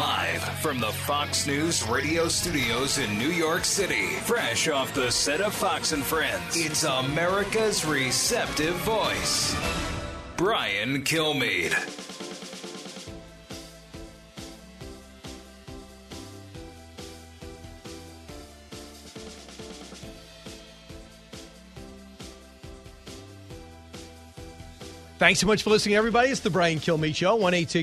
Live from the Fox News radio studios in New York City, fresh off the set of Fox and Friends, it's America's receptive voice, Brian Kilmeade. Thanks so much for listening, everybody. It's the Brian Kilmeade Show,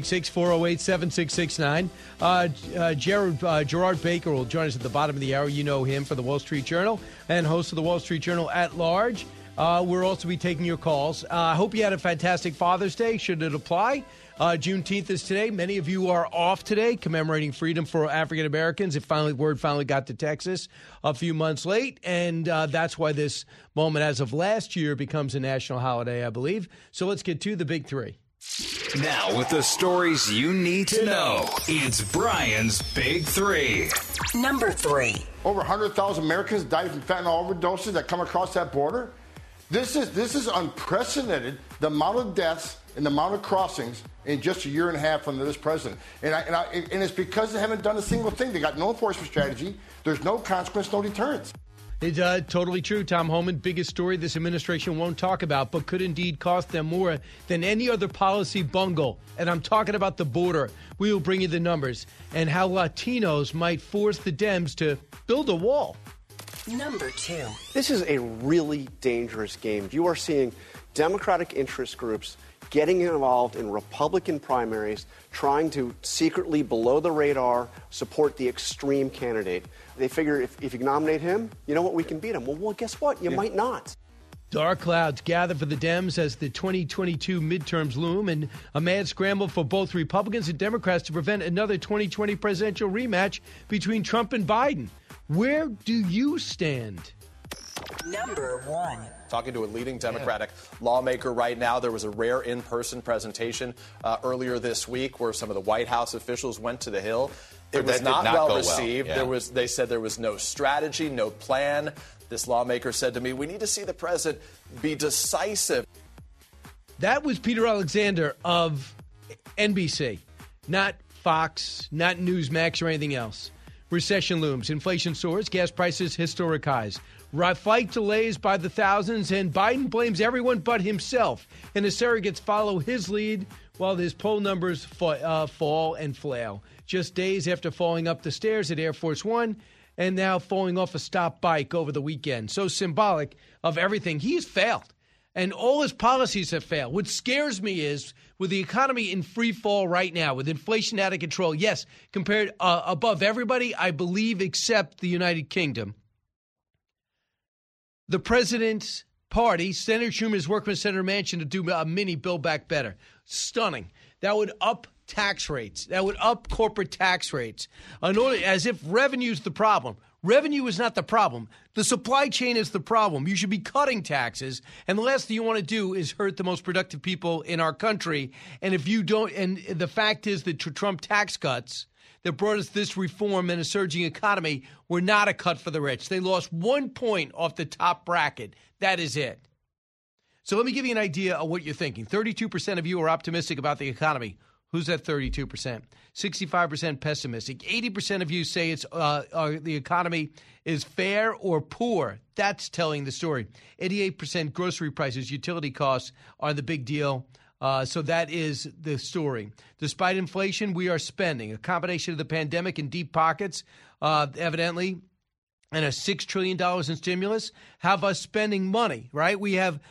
1-866-408-7669. Gerard Baker will join us at the bottom of the hour. You know him for the Wall Street Journal and host of the Wall Street Journal at Large. We'll also be taking your calls. I hope you had a fantastic Father's Day, should it apply. Juneteenth is today. Many of you are off today, commemorating freedom for African Americans. Word finally got to Texas a few months late, and that's why this moment, as of last year, becomes a national holiday, I believe. So let's get to the big three. Now, with the stories you need to know, it's Brian's Big Three. Number 3. Over 100,000 Americans died from fentanyl overdoses that come across that border. This is unprecedented, the amount of deaths and the amount of crossings in just a year and a half under this president. And it's because they haven't done a single thing. They got no enforcement strategy. There's no consequence, no deterrence. It's totally true, Tom Homan. Biggest story this administration won't talk about, but could indeed cost them more than any other policy bungle. And I'm talking about the border. We will bring you the numbers and how Latinos might force the Dems to build a wall. Number 2. This is a really dangerous game. You are seeing Democratic interest groups getting involved in Republican primaries, trying to secretly, below the radar, support the extreme candidate. They figure if you nominate him, you know what, we can beat him. Well, guess what? You might not. Dark clouds gather for the Dems as the 2022 midterms loom, and a mad scramble for both Republicans and Democrats to prevent another 2020 presidential rematch between Trump and Biden. Where do you stand? Number 1. Talking to a leading Democratic lawmaker right now. There was a rare in-person presentation earlier this week where some of the White House officials went to the Hill. It was not well received. Yeah. They said there was no strategy, no plan. This lawmaker said to me, we need to see the president be decisive. That was Peter Alexander of NBC, not Fox, not Newsmax or anything else. Recession looms, inflation soars, gas prices historic highs. Flight delays by the thousands, and Biden blames everyone but himself. And his surrogates follow his lead while his poll numbers fall and flail. Just days after falling up the stairs at Air Force One and now falling off a stop bike over the weekend. So symbolic of everything. He's failed, and all his policies have failed. What scares me is with the economy in free fall right now, with inflation out of control, yes, compared above everybody, I believe, except the United Kingdom. The president's party, Senator Schumer, is working with Senator Manchin to do a mini Build Back Better. Stunning. That would up tax rates. That would up corporate tax rates. As if revenue is the problem. Revenue is not the problem. The supply chain is the problem. You should be cutting taxes. And the last thing you want to do is hurt the most productive people in our country. And if you don't, and the fact is that Trump tax cuts that brought us this reform and a surging economy were not a cut for the rich. They lost 1 point off the top bracket. That is it. So let me give you an idea of what you're thinking. 32% of you are optimistic about the economy. Who's that 32%? 65% pessimistic. 80% of you say it's the economy is fair or poor. That's telling the story. 88% grocery prices, utility costs are the big deal. So that is the story. Despite inflation, we are spending. A combination of the pandemic and deep pockets, evidently, and a $6 trillion in stimulus have us spending money, right? We have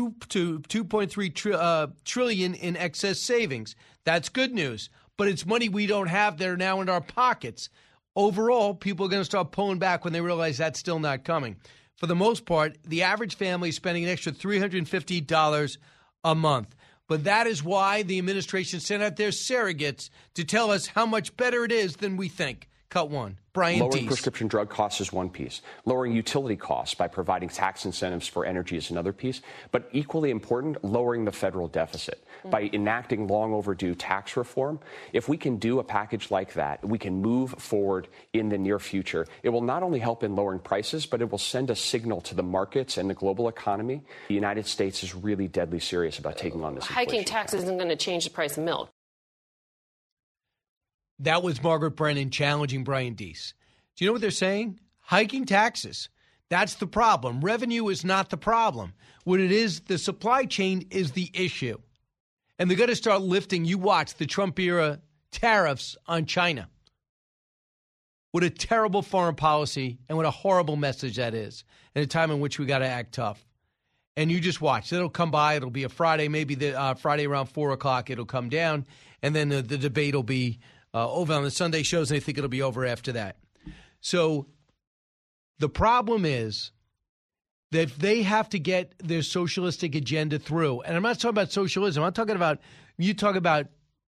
$2.3 trillion in excess savings. That's good news. But it's money we don't have that are now in our pockets. Overall, people are going to start pulling back when they realize that's still not coming. For the most part, the average family is spending an extra $350 a month. But that is why the administration sent out their surrogates to tell us how much better it is than we think. Cut one. Brian Lowering Deese. prescription drug costs is one piece. Lowering utility costs by providing tax incentives for energy is another piece. But equally important, lowering the federal deficit by enacting long overdue tax reform. If we can do a package like that, we can move forward in the near future. It will not only help in lowering prices, but it will send a signal to the markets and the global economy. The United States is really deadly serious about taking on this inflation. Hiking taxes isn't going to change the price of milk. That was Margaret Brennan challenging Brian Deese. Do you know what they're saying? Hiking taxes. That's the problem. Revenue is not the problem. What it is, the supply chain is the issue. And they're going to start lifting, you watch, the Trump-era tariffs on China. What a terrible foreign policy and what a horrible message that is at a time in which we got to act tough. And you just watch. It'll come by. It'll be a Friday, maybe the Friday around 4 o'clock. It'll come down. And then the debate will be over on the Sunday shows, and I think it'll be over after that. So the problem is that they have to get their socialistic agenda through. And I'm not talking about socialism. I'm talking about, you talk about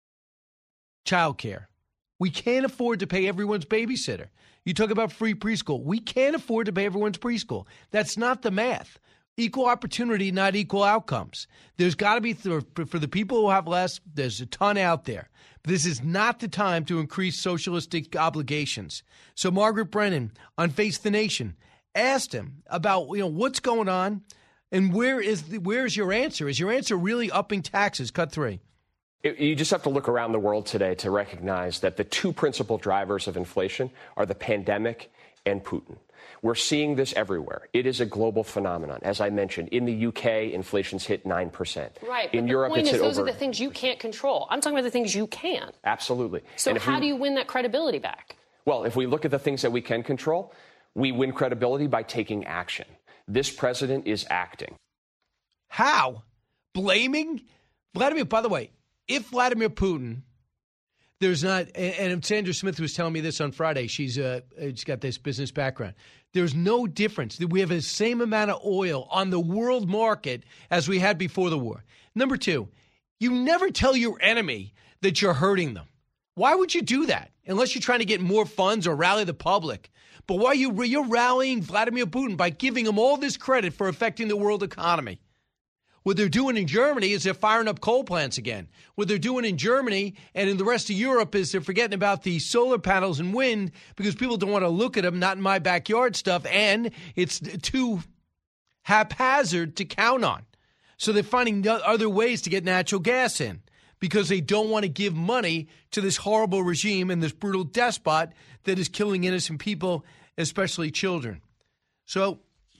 childcare. We can't afford to pay everyone's babysitter. You talk about free preschool. We can't afford to pay everyone's preschool. That's not the math. Equal opportunity, not equal outcomes. There's got to be, for the people who have less, there's a ton out there. But this is not the time to increase socialistic obligations. So Margaret Brennan on Face the Nation asked him about, what's going on and where's your answer? Is your answer really upping taxes? Cut 3. You just have to look around the world today to recognize that the two principal drivers of inflation are the pandemic and Putin. We're seeing this everywhere. It is a global phenomenon. As I mentioned, in the UK, inflation's hit 9%. Right. In Europe, the point it's is, hit those are the things you can't control. I'm talking about the things you can. Absolutely. So how do you win that credibility back? Well, if we look at the things that we can control, we win credibility by taking action. This president is acting. How? Blaming Vladimir, by the way, if Vladimir Putin, there's not, and Sandra Smith was telling me this on Friday. She's got this business background. There's no difference. We have the same amount of oil on the world market as we had before the war. Number 2, you never tell your enemy that you're hurting them. Why would you do that? Unless you're trying to get more funds or rally the public. But why you're rallying Vladimir Putin by giving him all this credit for affecting the world economy. What they're doing in Germany is they're firing up coal plants again. What they're doing in Germany and in the rest of Europe is they're forgetting about the solar panels and wind because people don't want to look at them, not in my backyard stuff, and it's too haphazard to count on. So they're finding other ways to get natural gas in because they don't want to give money to this horrible regime and this brutal despot that is killing innocent people, especially children. So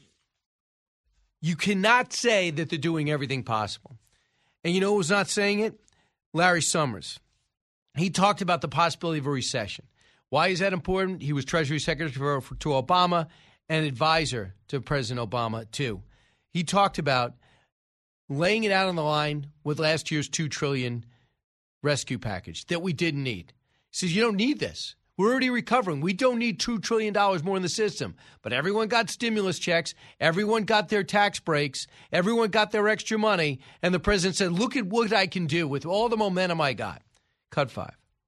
you cannot say that they're doing everything possible. And you know who was not saying it? Larry Summers. He talked about the possibility of a recession. Why is that important? He was Treasury Secretary to Obama and advisor to President Obama, too. He talked about laying it out on the line with last year's $2 trillion rescue package that we didn't need. He says, you don't need this. We're already recovering. We don't need $2 trillion more in the system. But everyone got stimulus checks. Everyone got their tax breaks. Everyone got their extra money. And the president said, look at what I can do with all the momentum I got. Cut 5.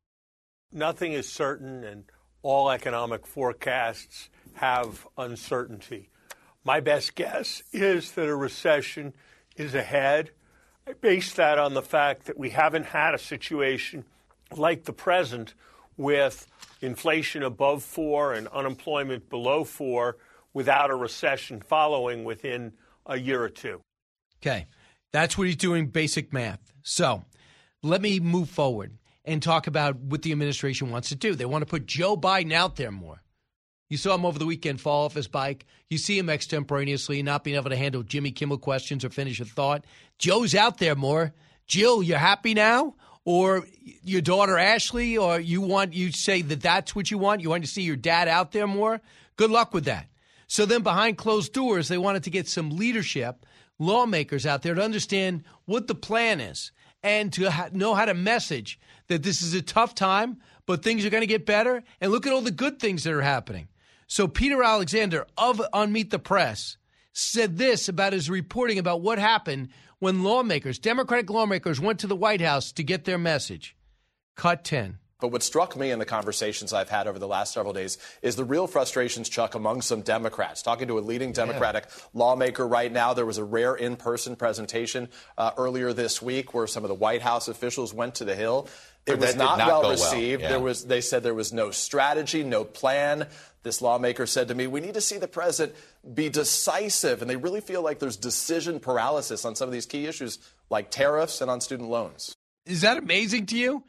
Nothing is certain, and all economic forecasts have uncertainty. My best guess is that a recession is ahead. I base that on the fact that we haven't had a situation like the present with inflation above 4 and unemployment below 4 without a recession following within a year or two. Okay. That's what he's doing, basic math. So let me move forward and talk about what the administration wants to do. They want to put Joe Biden out there more. You saw him over the weekend fall off his bike. You see him extemporaneously not being able to handle Jimmy Kimmel questions or finish a thought. Joe's out there more. Jill, you happy now? Or your daughter Ashley, or you say that that's what you want? You want to see your dad out there more? Good luck with that. So then behind closed doors, they wanted to get some leadership, lawmakers out there to understand what the plan is and to know how to message that this is a tough time, but things are going to get better. And look at all the good things that are happening. So Peter Alexander on Meet the Press said this about his reporting about what happened when Democratic lawmakers went to the White House to get their message. Cut 10. But what struck me in the conversations I've had over the last several days is the real frustrations, Chuck, among some Democrats. Talking to a leading Democratic lawmaker right now, there was a rare in-person presentation earlier this week where some of the White House officials went to the Hill. It was not well received. Yeah. They said there was no strategy, no plan. This lawmaker said to me, we need to see the president be decisive. And they really feel like there's decision paralysis on some of these key issues like tariffs and on student loans. Is that amazing to you?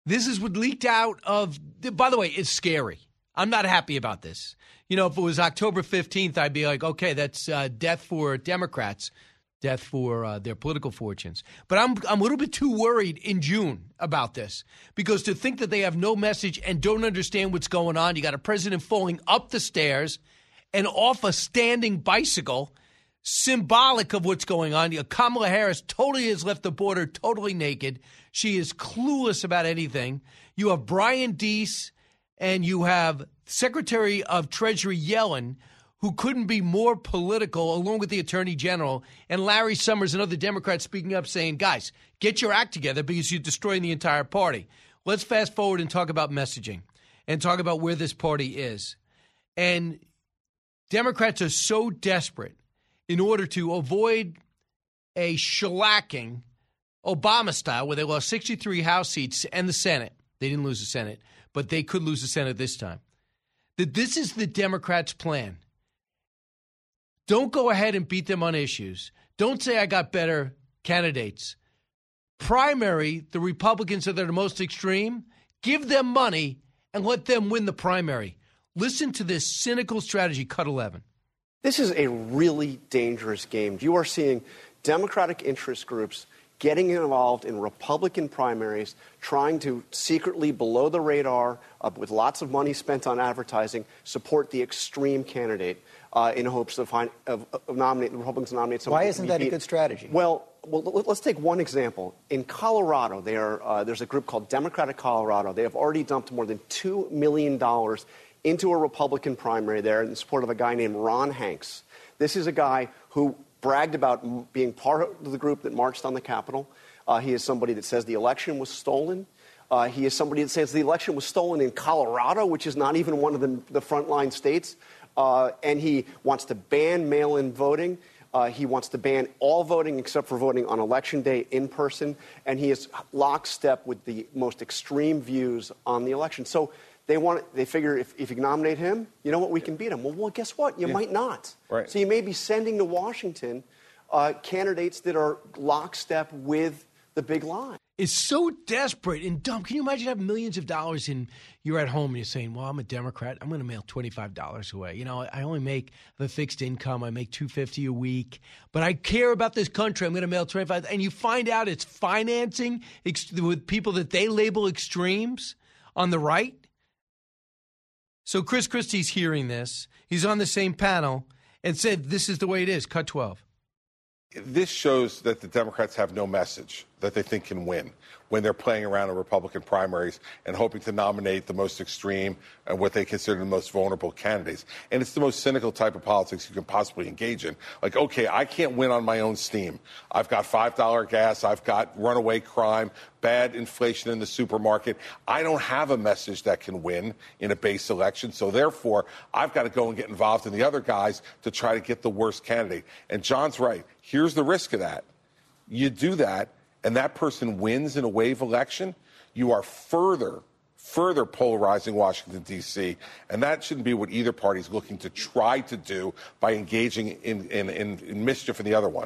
This is what leaked out of, by the way, it's scary. I'm not happy about this. You know, if it was October 15th, I'd be like, okay, that's death for Democrats, death for their political fortunes. But I'm a little bit too worried in June about this, because to think that they have no message and don't understand what's going on, you got a president falling up the stairs and off a standing bicycle, symbolic of what's going on. Kamala Harris totally has left the border totally naked. She is clueless about anything. You have Brian Deese and you have Secretary of Treasury Yellen, who couldn't be more political, along with the Attorney General, and Larry Summers and other Democrats speaking up saying, guys, get your act together because you're destroying the entire party. Let's fast forward and talk about messaging and talk about where this party is. And Democrats are so desperate in order to avoid a shellacking, Obama style, where they lost 63 House seats and the Senate. They didn't lose the Senate, but they could lose the Senate this time. That this is the Democrats' plan. Don't go ahead and beat them on issues. Don't say I got better candidates. Primary the Republicans that are the most extreme. Give them money and let them win the primary. Listen to this cynical strategy, cut 11. This is a really dangerous game. You are seeing Democratic interest groups getting involved in Republican primaries, trying to secretly, below the radar, with lots of money spent on advertising, support the extreme candidate in hopes of nominate the Republicans to nominate someone. Why isn't that a good strategy? Well, let's take one example. In Colorado, there's a group called Democratic Colorado. They have already dumped more than $2 million into a Republican primary there in support of a guy named Ron Hanks. This is a guy who bragged about being part of the group that marched on the Capitol. He is somebody that says the election was stolen. He is somebody that says the election was stolen in Colorado, which is not even one of the frontline states. And he wants to ban mail-in voting. He wants to ban all voting except for voting on Election Day in person. And he is lockstep with the most extreme views on the election. So they figure if you nominate him, you know what, we can beat him. Well, guess what? You might not. Right. So you may be sending to Washington candidates that are lockstep with the big lie. It's so desperate and dumb. Can you imagine having millions of dollars and you're at home and you're saying, well, I'm a Democrat. I'm going to mail $25 away. You know, I only make a fixed income. I make $250 a week. But I care about this country. I'm going to mail $25. And you find out it's financing with people that they label extremes on the right. So Chris Christie's hearing this. He's on the same panel and said this is the way it is. Cut 12. This shows that the Democrats have no message that they think can win when they're playing around in Republican primaries and hoping to nominate the most extreme and what they consider the most vulnerable candidates. And it's the most cynical type of politics you can possibly engage in. Like, okay, I can't win on my own steam. I've got $5 gas. I've got runaway crime, bad inflation in the supermarket. I don't have a message that can win in a base election. So therefore, I've got to go and get involved in the other guys to try to get the worst candidate. And John's right. Here's the risk of that. You do that, and that person wins in a wave election, you are further polarizing Washington, D.C., and that shouldn't be what either party is looking to try to do by engaging in mischief in the other one.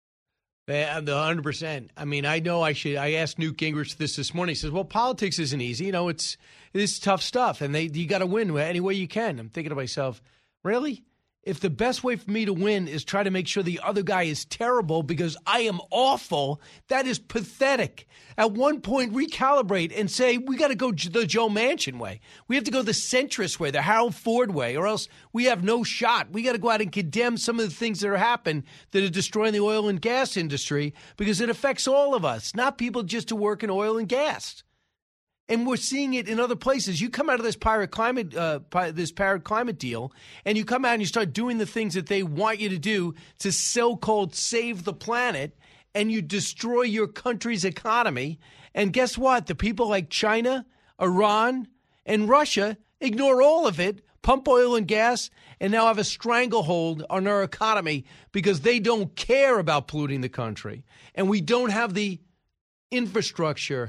100%. I mean, I know I asked Newt Gingrich this morning. He says, well, politics isn't easy. You know, it's tough stuff, and you got to win any way you can. I'm thinking to myself, really? If the best way for me to win is try to make sure the other guy is terrible because I am awful, that is pathetic. At one point, recalibrate and say, we got to go the Joe Manchin way. We have to go the centrist way, the Harold Ford way, or else we have no shot. We got to go out and condemn some of the things that are happening that are destroying the oil and gas industry because it affects all of us, not people just who work in oil and gas. And we're seeing it in other places. You come out of this Paris climate deal, and you come out and you start doing the things that they want you to do to so-called save the planet, and you destroy your country's economy. And guess what? The people like China, Iran, and Russia ignore all of it, pump oil and gas, and now have a stranglehold on our economy because they don't care about polluting the country. And we don't have the infrastructure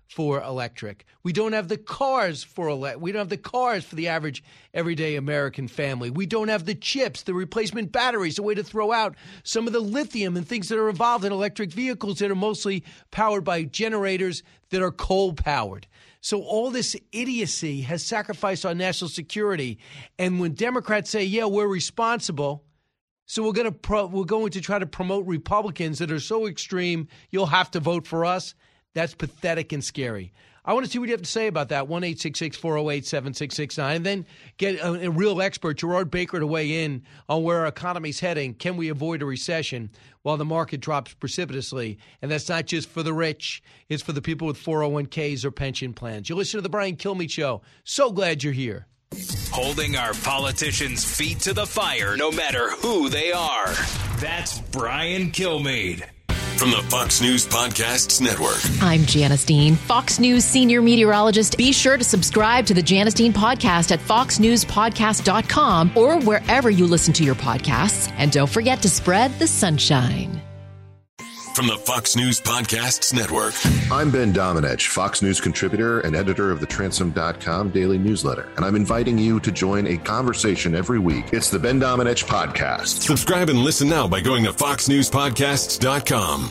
for electric. We don't have the cars for we don't have the cars for the average everyday American family. We don't have the chips, the replacement batteries, a way to throw out some of the lithium and things that are involved in electric vehicles that are mostly powered by generators that are coal powered. So all this idiocy has sacrificed our national security. And when Democrats say, yeah, we're responsible, so we're going to try to promote Republicans that are so extreme, you'll have to vote for us. That's pathetic and scary. I want to see what you have to say about that, 1-866-408-7669. And then get a real expert, Gerard Baker, to weigh in on where our economy's heading. Can we avoid a recession while the market drops precipitously? And that's not just for the rich. It's for the people with 401ks or pension plans. You listen to The Brian Kilmeade Show. So glad you're here. Holding our politicians' feet to the fire, no matter who they are. That's Brian Kilmeade. From the Fox News Podcasts Network. I'm Janice Dean, Fox News senior meteorologist. Be sure to subscribe to the Janice Dean podcast at foxnewspodcast.com or wherever you listen to your podcasts. And don't forget to spread the sunshine. From the Fox News Podcasts Network. I'm Ben Domenech, Fox News contributor and editor of the Transom.com daily newsletter. And I'm inviting you to join a conversation every week. It's the Ben Domenech Podcast. Subscribe and listen now by going to foxnewspodcasts.com.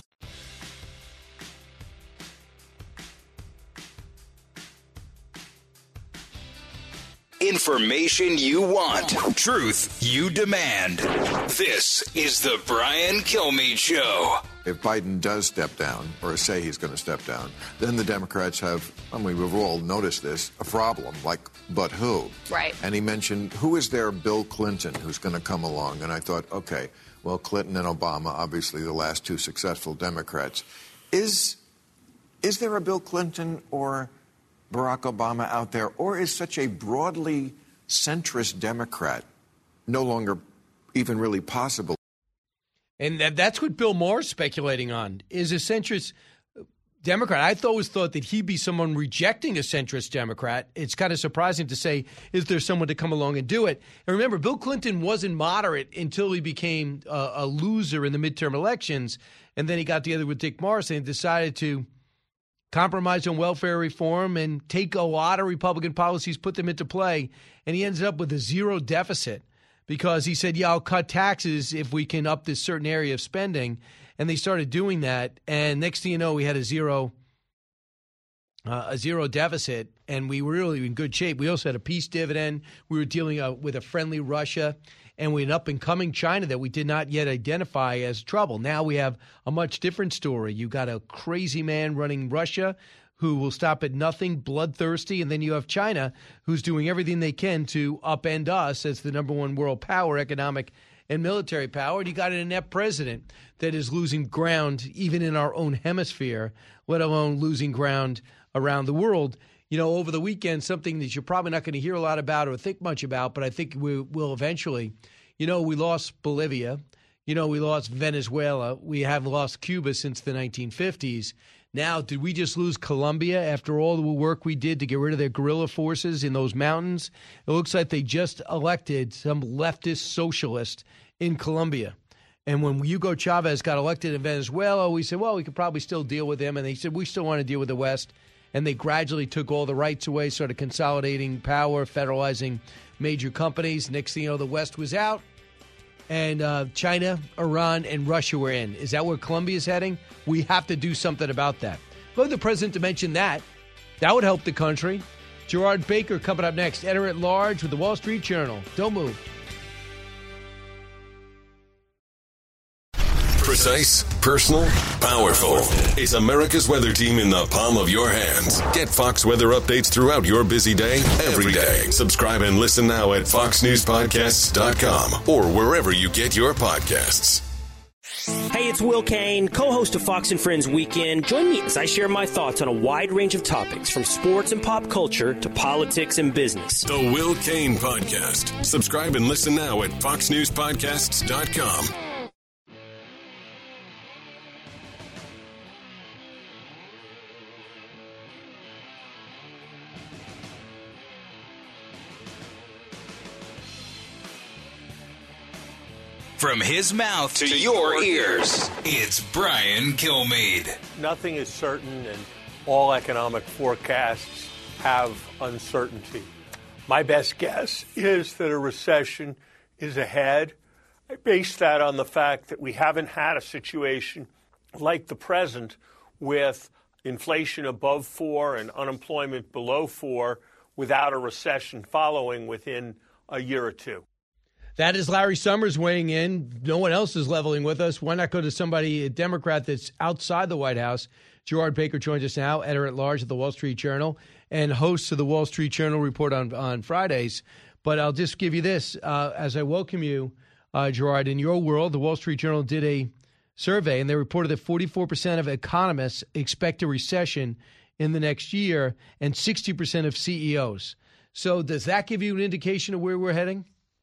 Information you want. Truth you demand. This is the Brian Kilmeade Show. If Biden does step down, or say he's going to step down, then the Democrats have, I mean, we've all noticed this, a problem. Like, but who? Right. And he mentioned, who is there? Bill Clinton, who's going to come along? And I thought, okay, well, Clinton and Obama, obviously the last two successful Democrats. Is there a Bill Clinton or Barack Obama out there, or is such a broadly centrist Democrat no longer even really possible? And that's what Bill Maher's speculating on, is a centrist Democrat. I always thought that he'd be someone rejecting a centrist Democrat. It's kind of surprising to say, is there someone to come along and do it? And remember, Bill Clinton wasn't moderate until he became a loser in the midterm elections. And then he got together with Dick Morrison and decided to compromise on welfare reform and take a lot of Republican policies, put them into play. And he ended up with a zero deficit, because he said, yeah, I'll cut taxes if we can up this certain area of spending. And they started doing that. And next thing you know, we had a zero deficit, and we were really in good shape. We also had a peace dividend. We were dealing with a friendly Russia, and we had an up-and-coming China that we did not yet identify as trouble. Now we have a much different story. You got a crazy man running Russia who will stop at nothing, bloodthirsty, and then you have China, who's doing everything they can to upend us as the number one world power, economic and military power. And you got an inept president that is losing ground even in our own hemisphere, let alone losing ground around the world. You know, over the weekend, something that you're probably not going to hear a lot about or think much about, but I think we will eventually. You know, we lost Bolivia. You know, we lost Venezuela. We have lost Cuba since the 1950s. Now, did we just lose Colombia after all the work we did to get rid of their guerrilla forces in those mountains? It looks like they just elected some leftist socialist in Colombia. And when Hugo Chavez got elected in Venezuela, we said, well, we could probably still deal with him. And they said, we still want to deal with the West. And they gradually took all the rights away, started consolidating power, federalizing major companies. Next thing you know, the West was out. And China, Iran, and Russia were in. Is that where Colombia is heading? We have to do something about that. Love the president to mention that. That would help the country. Gerard Baker coming up next, editor-at-large with the Wall Street Journal. Don't move. Precise, personal, powerful. It's America's weather team in the palm of your hands. Get Fox weather updates throughout your busy day, every day. Subscribe and listen now at foxnewspodcasts.com or wherever you get your podcasts. Hey, it's Will Kane, co-host of Fox and Friends Weekend. Join me as I share my thoughts on a wide range of topics, from sports and pop culture to politics and business. The Will Kane Podcast. Subscribe and listen now at foxnewspodcasts.com. From his mouth to your ears, it's Brian Kilmeade. Nothing is certain, and all economic forecasts have uncertainty. My best guess is that a recession is ahead. I base that on the fact that we haven't had a situation like the present with inflation above 4 and unemployment below 4 without a recession following within a year or two. That is Larry Summers weighing in. No one else is leveling with us. Why not go to somebody, a Democrat that's outside the White House? Gerard Baker joins us now, editor-at-large at the Wall Street Journal and host of the Wall Street Journal Report on Fridays. But I'll just give you this. As I welcome you, Gerard, in your world, the Wall Street Journal did a survey, and they reported that 44% of economists expect a recession in the next year and 60% of CEOs. So does that give you an indication of where we're heading?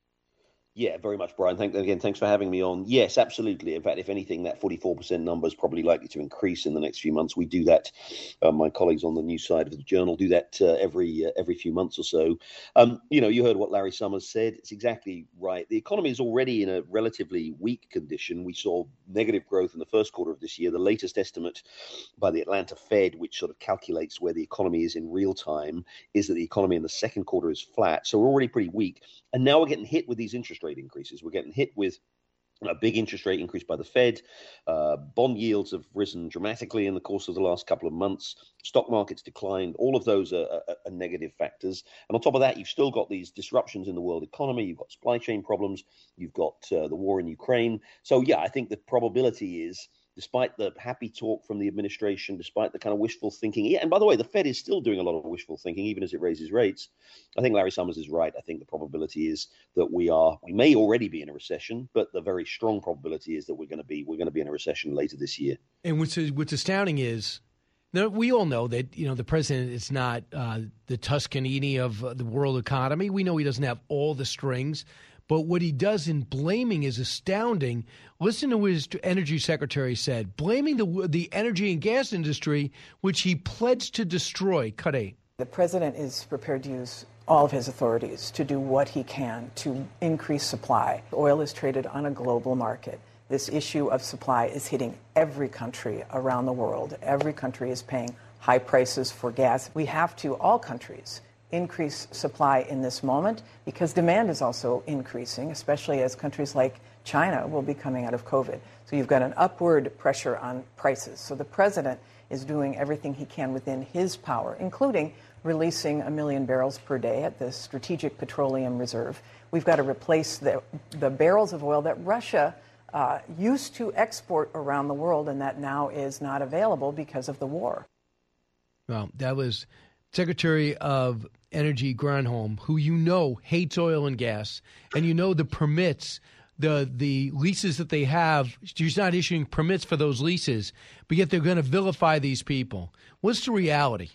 Yeah, very much, Brian. Thanks for having me on. Yes, absolutely. In fact, if anything, that 44% number is probably likely to increase in the next few months. We do that. My colleagues on the news side of the Journal do that every few months or so. You heard what Larry Summers said. It's exactly right. The economy is already in a relatively weak condition. We saw negative growth in the first quarter of this year. The latest estimate by the Atlanta Fed, which sort of calculates where the economy is in real time, is that the economy in the second quarter is flat. So we're already pretty weak. And now we're getting hit with these interest rate increases. We're getting hit with a big interest rate increase by the Fed. Bond yields have risen dramatically in the course of the last couple of months. Stock markets declined. All of those are negative factors. And on top of that, you've still got these disruptions in the world economy. You've got supply chain problems. You've got the war in Ukraine. So, yeah, I think the probability is, despite the happy talk from the administration, despite the kind of wishful thinking. Yeah, and by the way, the Fed is still doing a lot of wishful thinking, even as it raises rates. I think Larry Summers is right. I think the probability is that we may already be in a recession, but the very strong probability is that we're going to be in a recession later this year. And what's astounding is, we all know that the president is not the Toscanini of the world economy. We know he doesn't have all the strings. But what he does in blaming is astounding. Listen to what his energy secretary said, blaming the energy and gas industry, which he pledged to destroy. Cut 8. The president is prepared to use all of his authorities to do what he can to increase supply. Oil is traded on a global market. This issue of supply is hitting every country around the world. Every country is paying high prices for gas. We have to, all countries, increase supply in this moment because demand is also increasing, especially as countries like China will be coming out of COVID. So you've got an upward pressure on prices. So the president is doing everything he can within his power, including releasing 1 million barrels per day at the Strategic Petroleum Reserve. We've got to replace the barrels of oil that Russia used to export around the world and that now is not available because of the war. Well, that was Secretary of Energy Granholm, who hates oil and gas, and the permits, the leases that they have, she's not issuing permits for those leases, but yet they're going to vilify these people. What's the reality?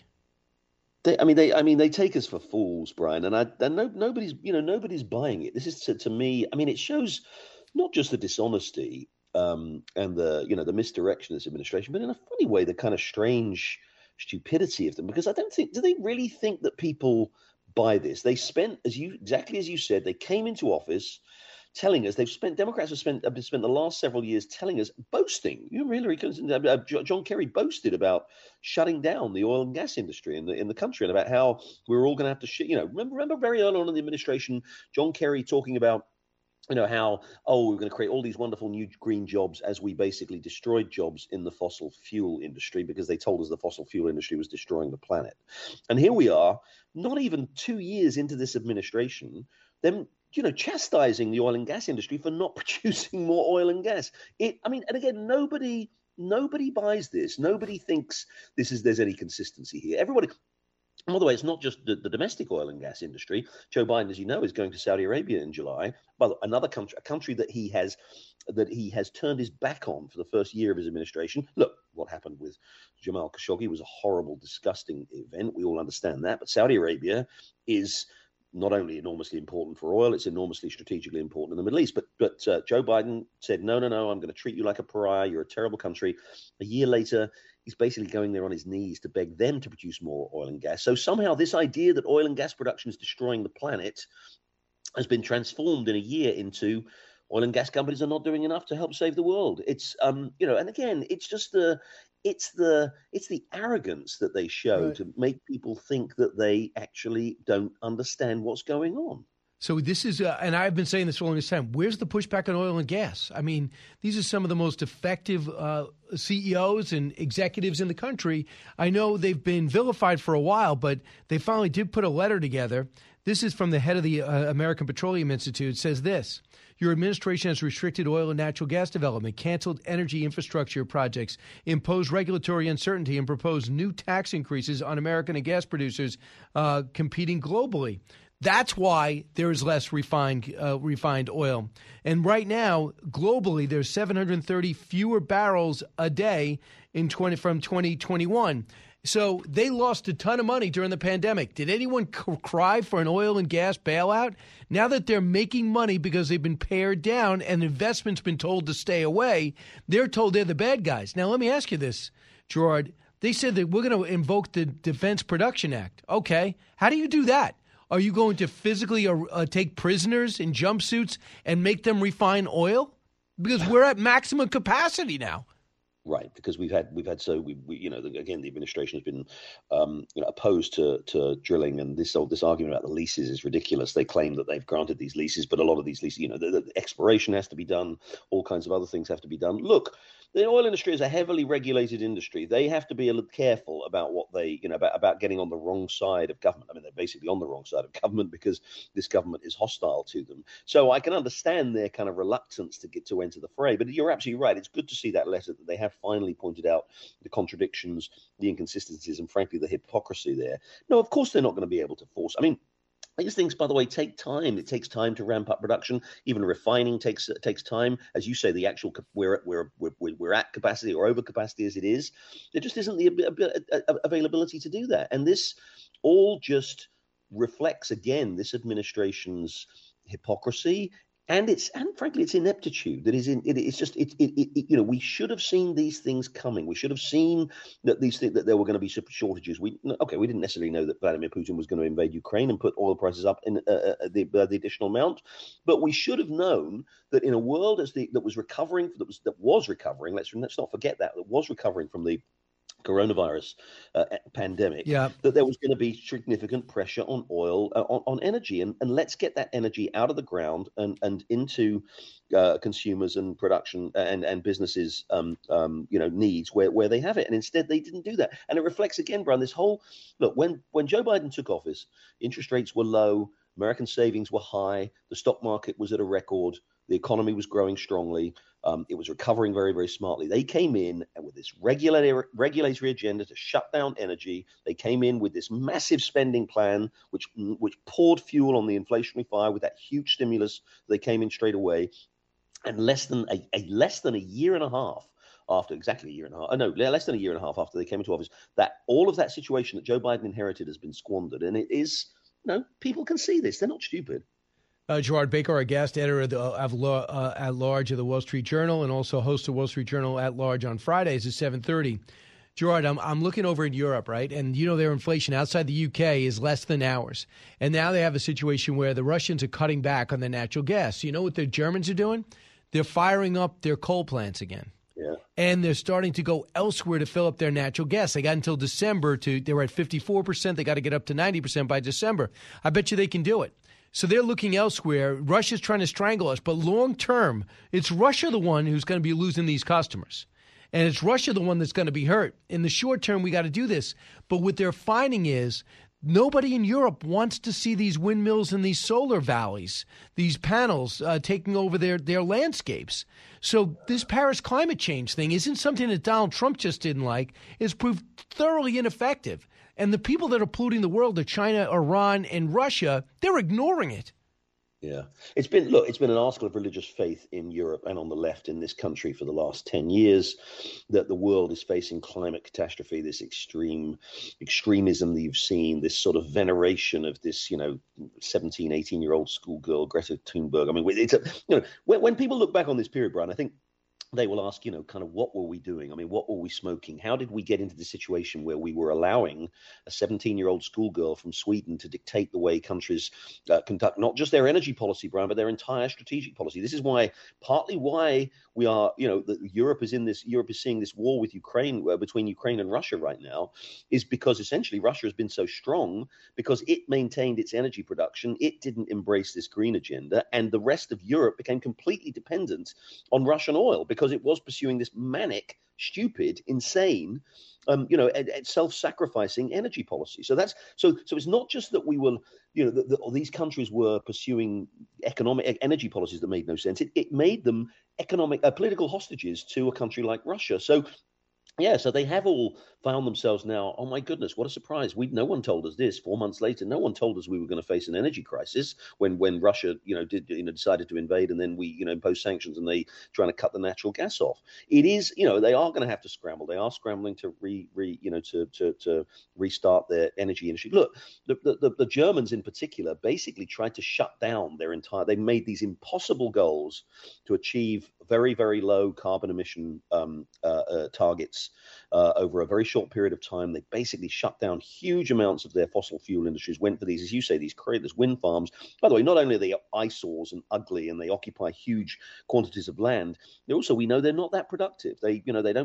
They take us for fools, Brian, and nobody's buying it. This is to me. It shows not just the dishonesty and the misdirection of this administration, but in a funny way, the kind of strange stupidity of them, because I don't think, do they really think that people buy this? They spent, exactly as you said, they came into office telling us, Democrats have spent the last several years telling us, boasting, Hillary Clinton, John Kerry boasted about shutting down the oil and gas industry in the country and about how we're all going to have to remember very early on in the administration, John Kerry talking about how, we're going to create all these wonderful new green jobs as we basically destroyed jobs in the fossil fuel industry because they told us the fossil fuel industry was destroying the planet. And here we are, not even 2 years into this administration, them, chastising the oil and gas industry for not producing more oil and gas. And again, nobody buys this. Nobody thinks there's any consistency here. Everybody. And by the way, it's not just the domestic oil and gas industry. Joe Biden, as you know, is going to Saudi Arabia in July. But another country, a country that he has turned his back on for the first year of his administration. Look, what happened with Jamal Khashoggi was a horrible, disgusting event. We all understand that. But Saudi Arabia is not only enormously important for oil, it's enormously strategically important in the Middle East. But Joe Biden said, no, I'm going to treat you like a pariah. You're a terrible country. A year later, he's basically going there on his knees to beg them to produce more oil and gas. So somehow this idea that oil and gas production is destroying the planet has been transformed in a year into, oil and gas companies are not doing enough to help save the world. It's and again, it's just the arrogance that they show to make people think that they actually don't understand what's going on. So this is, and I've been saying this for a long time, where's the pushback on oil and gas? I mean, these are some of the most effective CEOs and executives in the country. I know they've been vilified for a while, but they finally did put a letter together. This is from the head of the American Petroleum Institute. It says this: your administration has restricted oil and natural gas development, canceled energy infrastructure projects, imposed regulatory uncertainty, and proposed new tax increases on American and gas producers competing globally. That's why there is less refined oil. And right now, globally, there's 730 fewer barrels a day from 2021. So they lost a ton of money during the pandemic. Did anyone cry for an oil and gas bailout? Now that they're making money because they've been pared down and investment's been told to stay away, they're told they're the bad guys. Now, let me ask you this, Gerard. They said that we're going to invoke the Defense Production Act. Okay. How do you do that? Are you going to physically take prisoners in jumpsuits and make them refine oil? Because we're at maximum capacity now. Right, because we've had again, the administration has been opposed to drilling, and this argument about the leases is ridiculous. They claim that they've granted these leases, but a lot of these leases, the exploration has to be done, all kinds of other things have to be done. Look, the oil industry is a heavily regulated industry. They have to be a little careful about what they, about getting on the wrong side of government. I mean, they're basically on the wrong side of government because this government is hostile to them. So I can understand their kind of reluctance to enter the fray. But you're absolutely right. It's good to see that letter that they have finally pointed out the contradictions, the inconsistencies, and frankly, the hypocrisy there. No, of course they're not going to be able to force. I mean, these things, by the way, take time. It takes time to ramp up production. Even refining takes time. As you say, the actual we're at capacity or over capacity as it is. There just isn't the availability to do that, and this all just reflects again this administration's hypocrisy and frankly its ineptitude. We should have seen these things coming. We should have seen that that there were going to be shortages. We didn't necessarily know that Vladimir Putin was going to invade Ukraine and put oil prices up in the additional amount, but we should have known that in a world that was recovering. Let's not forget that was recovering from the coronavirus pandemic, that there was going to be significant pressure on oil, on energy, and let's get that energy out of the ground and into consumers and production and businesses needs where they have it. And instead they didn't do that, and it reflects again, Brian, this whole look. When Joe Biden took office, interest rates were low, American savings were high, the stock market was at a record, the economy was growing strongly. It was recovering very, very smartly. They came in with this regulatory agenda to shut down energy. They came in with this massive spending plan, which poured fuel on the inflationary fire with that huge stimulus. They came in straight away, and less than a year and a half after, exactly a year and a half. No, less than a year and a half after they came into office, that all of that situation that Joe Biden inherited has been squandered, and it is, people can see this. They're not stupid. Gerard Baker, our guest, editor at large of the Wall Street Journal, and also host of Wall Street Journal at Large on Fridays at 7:30. Gerard, I'm looking over in Europe, right? And their inflation outside the UK is less than ours. And now they have a situation where the Russians are cutting back on their natural gas. You know what the Germans are doing? They're firing up their coal plants again. Yeah. And they're starting to go elsewhere to fill up their natural gas. They got until December they were at 54%. They got to get up to 90% by December. I bet you they can do it. So they're looking elsewhere. Russia's trying to strangle us. But long term, it's Russia the one who's going to be losing these customers. And it's Russia the one that's going to be hurt. In the short term, we got to do this. But what they're finding is nobody in Europe wants to see these windmills and these solar valleys, these panels taking over their landscapes. So this Paris climate change thing isn't something that Donald Trump just didn't like. It's proved thoroughly ineffective. And the people that are polluting the world, the China, Iran, and Russia, they're ignoring it. Yeah. It's been an article of religious faith in Europe and on the left in this country for the last 10 years that the world is facing climate catastrophe, this extremism that you've seen, this sort of veneration of this, 17, 18-year-old schoolgirl, Greta Thunberg. I mean, when people look back on this period, Brian, I think they will ask, kind of what were we doing? I mean, what were we smoking? How did we get into the situation where we were allowing a 17-year-old schoolgirl from Sweden to dictate the way countries conduct not just their energy policy, Brian, but their entire strategic policy? This is partly why we are, Europe is seeing this war with Ukraine, between Ukraine and Russia right now, is because essentially Russia has been so strong because it maintained its energy production. It didn't embrace this green agenda, and the rest of Europe became completely dependent on Russian oil because it was pursuing this manic, stupid, insane, self-sacrificing energy policy. So it's not just that we were, these countries were pursuing economic energy policies that made no sense. It made them political hostages to a country like Russia. So they have all found themselves now, oh my goodness, what a surprise. No one told us this. 4 months later, no one told us we were going to face an energy crisis when Russia, decided to invade, and then we, imposed sanctions and they trying to cut the natural gas off. It is, they are going to have to scramble. They are scrambling to to restart their energy industry. Look, the Germans in particular basically tried to shut down they made these impossible goals to achieve very, very low carbon emission targets over a very short period of time. They basically shut down huge amounts of their fossil fuel industries, went for these, as you say, these wind farms. By the way, not only are they eyesores and ugly and they occupy huge quantities of land, we know they're not that productive. They're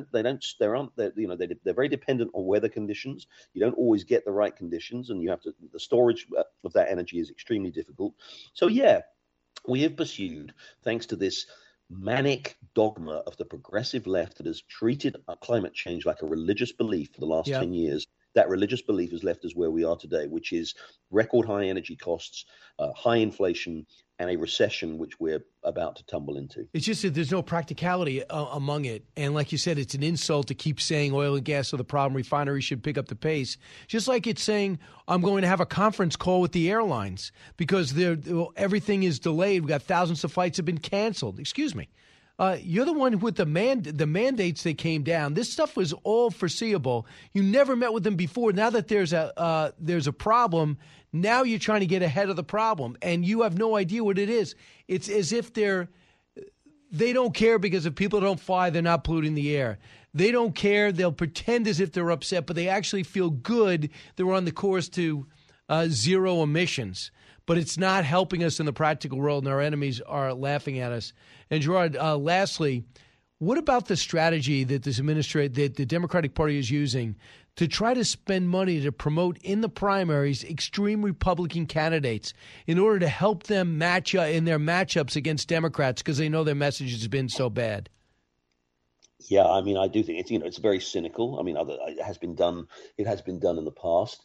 very dependent on weather conditions. You don't always get the right conditions, and the storage of that energy is extremely difficult. So we have pursued, thanks to this manic dogma of the progressive left that has treated climate change like a religious belief for the last 10 years. That religious belief has left us where we are today, which is record high energy costs, high inflation, and a recession which we're about to tumble into. It's just that there's no practicality among it. And like you said, it's an insult to keep saying oil and gas are the problem. Refineries should pick up the pace. Just like it's saying, I'm going to have a conference call with the airlines because everything is delayed. We got thousands of flights have been canceled. Excuse me. You're the one with the mandates that came down. This stuff was all foreseeable. You never met with them before. Now that there's a problem, now you're trying to get ahead of the problem, and you have no idea what it is. It's as if they don't care because if people don't fly, they're not polluting the air. They don't care. They'll pretend as if they're upset, but they actually feel good they're on the course to zero emissions. But it's not helping us in the practical world, and our enemies are laughing at us. And Gerard, lastly, what about the strategy that that the Democratic Party is using to try to spend money to promote in the primaries extreme Republican candidates in order to help them match up in their matchups against Democrats because they know their message has been so bad? Yeah, I mean, I do think it's very cynical. I mean, it has been done in the past.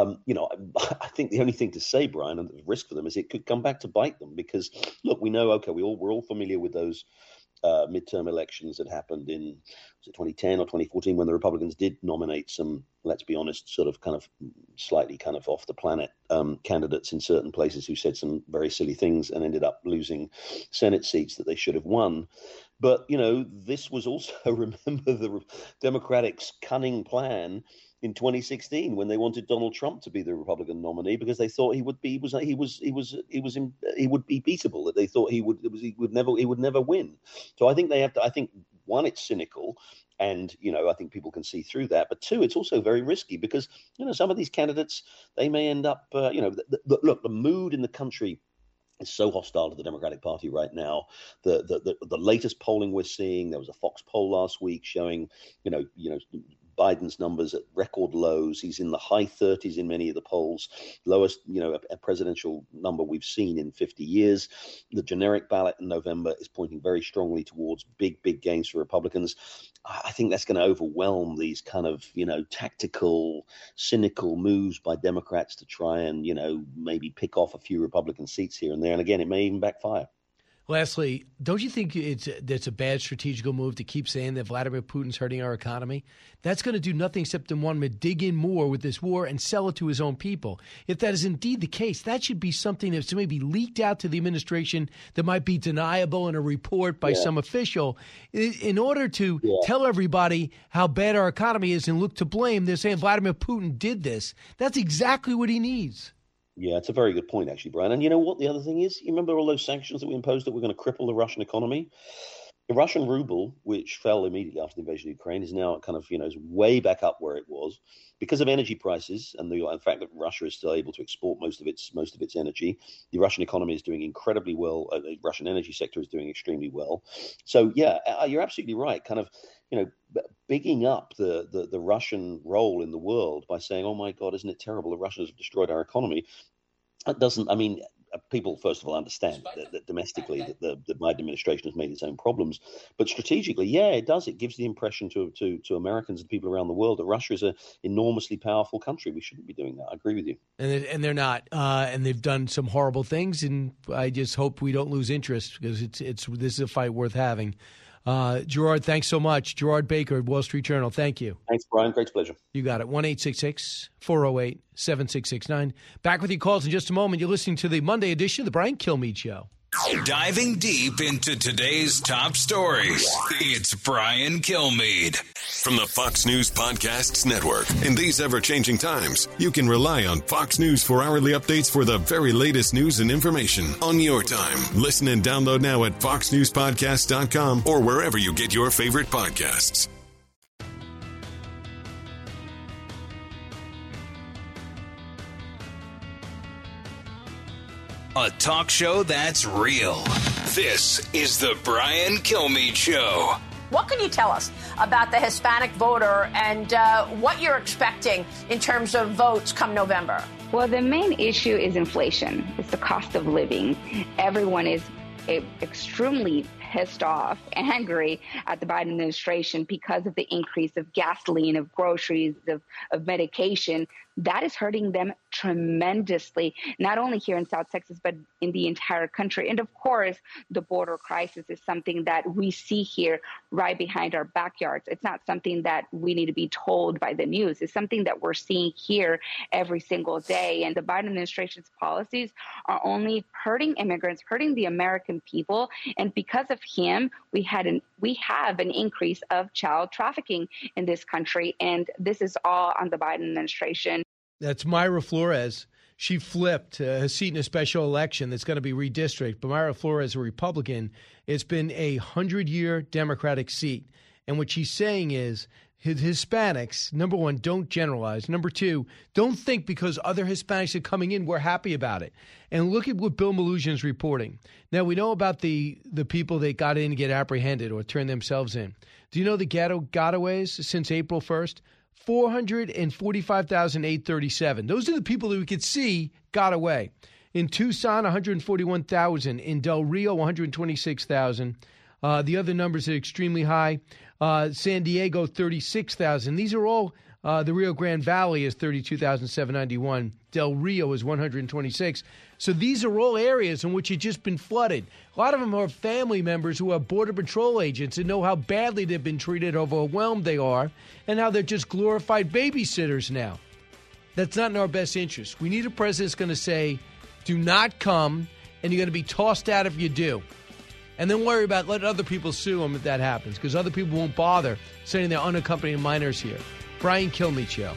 I think the only thing to say, Brian, and the risk for them is it could come back to bite them because, look, we know, we're all familiar with those midterm elections that happened in 2010 or 2014 when the Republicans did nominate some, let's be honest, sort of kind of slightly kind of off the planet candidates in certain places who said some very silly things and ended up losing Senate seats that they should have won. But, this was also, remember the Democrats' cunning plan in 2016 when they wanted Donald Trump to be the Republican nominee because they thought he would be beatable, that they thought he would never win. So I think one, it's cynical, and I think people can see through that. But two, it's also very risky because some of these candidates, they may end up look, the mood in the country is so hostile to the Democratic Party right now. The latest polling we're seeing, there was a Fox poll last week showing Biden's numbers at record lows. He's in the high 30s in many of the polls, lowest, a presidential number we've seen in 50 years. The generic ballot in November is pointing very strongly towards big gains for Republicans. I think that's going to overwhelm these kind of, tactical, cynical moves by Democrats to try and, maybe pick off a few Republican seats here and there. And again, it may even backfire. Lastly, don't you think that's a bad strategical move to keep saying that Vladimir Putin's hurting our economy? That's going to do nothing except to want him to dig in more with this war and sell it to his own people. If that is indeed the case, that should be something that's maybe leaked out to the administration that might be deniable in a report by some official in order to tell everybody how bad our economy is and look to blame. They're saying Vladimir Putin did this. That's exactly what he needs. Yeah, it's a very good point, actually, Brian. And you know what? The other thing is, you remember all those sanctions that we imposed that were going to cripple the Russian economy? The Russian ruble, which fell immediately after the invasion of Ukraine, is now kind of, is way back up where it was because of energy prices and the fact that Russia is still able to export most of its energy. The Russian economy is doing incredibly well. The Russian energy sector is doing extremely well. So, yeah, you're absolutely right. Kind of, bigging up the Russian role in the world by saying, oh, my God, isn't it terrible? The Russians have destroyed our economy. That doesn't, people, first of all, understand that domestically that the Biden administration has made its own problems. But strategically, yeah, it does. It gives the impression to Americans and people around the world that Russia is an enormously powerful country. We shouldn't be doing that. I agree with you. And they're not. And they've done some horrible things. And I just hope we don't lose interest because this is a fight worth having. Gerard, thanks so much. Gerard Baker, Wall Street Journal. Thank you. Thanks, Brian. Great pleasure. You got it. 1-866-408-7669. Back with your calls in just a moment. You're listening to the Monday edition of the Brian Kilmeade Show. Diving deep into today's top stories, it's Brian Kilmeade. From the Fox News Podcasts Network. In these ever-changing times, you can rely on Fox News for hourly updates for the very latest news and information on your time. Listen and download now at foxnewspodcast.com or wherever you get your favorite podcasts. A talk show that's real. This is the Brian Kilmeade Show. What can you tell us about the Hispanic voter and what you're expecting in terms of votes come November? Well, the main issue is inflation. It's the cost of living. Everyone is extremely pissed off, angry at the Biden administration because of the increase of gasoline, of groceries, of medication. That is hurting them tremendously, not only here in South Texas, but in the entire country. And of course, the border crisis is something that we see here right behind our backyards. It's not something that we need to be told by the news. It's something that we're seeing here every single day. And the Biden administration's policies are only hurting immigrants, hurting the American people. And because of him, we have an increase of child trafficking in this country. And this is all on the Biden administration. That's Mayra Flores. She flipped a seat in a special election that's going to be redistricted. But Mayra Flores, a Republican, it's been a 100-year Democratic seat. And what she's saying is Hispanics, number one, don't generalize. Number two, don't think because other Hispanics are coming in, we're happy about it. And look at what Bill Melugin is reporting. Now, we know about the people that got in to get apprehended or turned themselves in. Do you know the gotaways since April 1st? 445,837. Those are the people that we could see got away. In Tucson, 141,000. In Del Rio, 126,000. The other numbers are extremely high. San Diego, 36,000. These are all, the Rio Grande Valley is 32,791. Del Rio is 126. So these are all areas in which it's just been flooded. A lot of them are family members who are Border Patrol agents and know how badly they've been treated, how overwhelmed they are, and how they're just glorified babysitters now. That's not in our best interest. We need a president that's going to say, do not come, and you're going to be tossed out if you do. And then worry about letting other people sue them if that happens, because other people won't bother sending their unaccompanied minors here. Brian Kilmeade Show.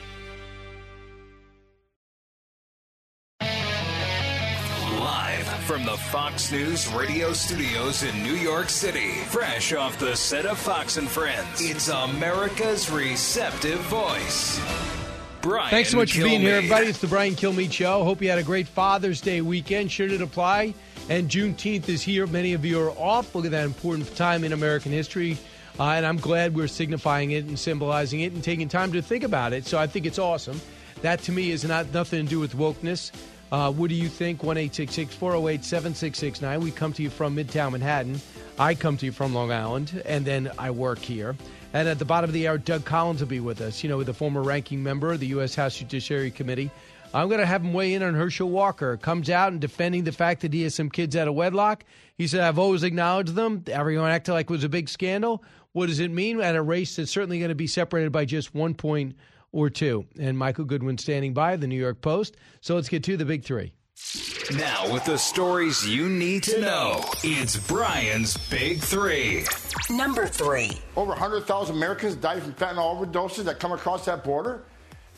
Live from the Fox News radio studios in New York City, fresh off the set of Fox and Friends, it's America's receptive voice. Brian Thanks so much for being here, Kilmeade. everybody. It's the Brian Kilmeade Show. Hope you had a great Father's Day weekend. Should it apply? And Juneteenth is here. Many of you are off. Look at that important time in American history. And I'm glad we're signifying it and symbolizing it and taking time to think about it. So I think it's awesome. That, to me, is nothing to do with wokeness. What do you think? 1-866-408-7669. We come to you from Midtown Manhattan. I come to you from Long Island, and then I work here. And at the bottom of the hour, Doug Collins will be with us, the former ranking member of the U.S. House Judiciary Committee. I'm going to have him weigh in on Herschel Walker. Comes out and defending the fact that he has some kids out of wedlock. He said, I've always acknowledged them. Everyone acted like it was a big scandal. What does it mean at a race that's certainly going to be separated by just 1 point or two? And Michael Goodwin standing by, the New York Post. So let's get to the big three. Now with the stories you need to know, it's Brian's Big Three. Number 3. Over 100,000 Americans died from fentanyl overdoses that come across that border.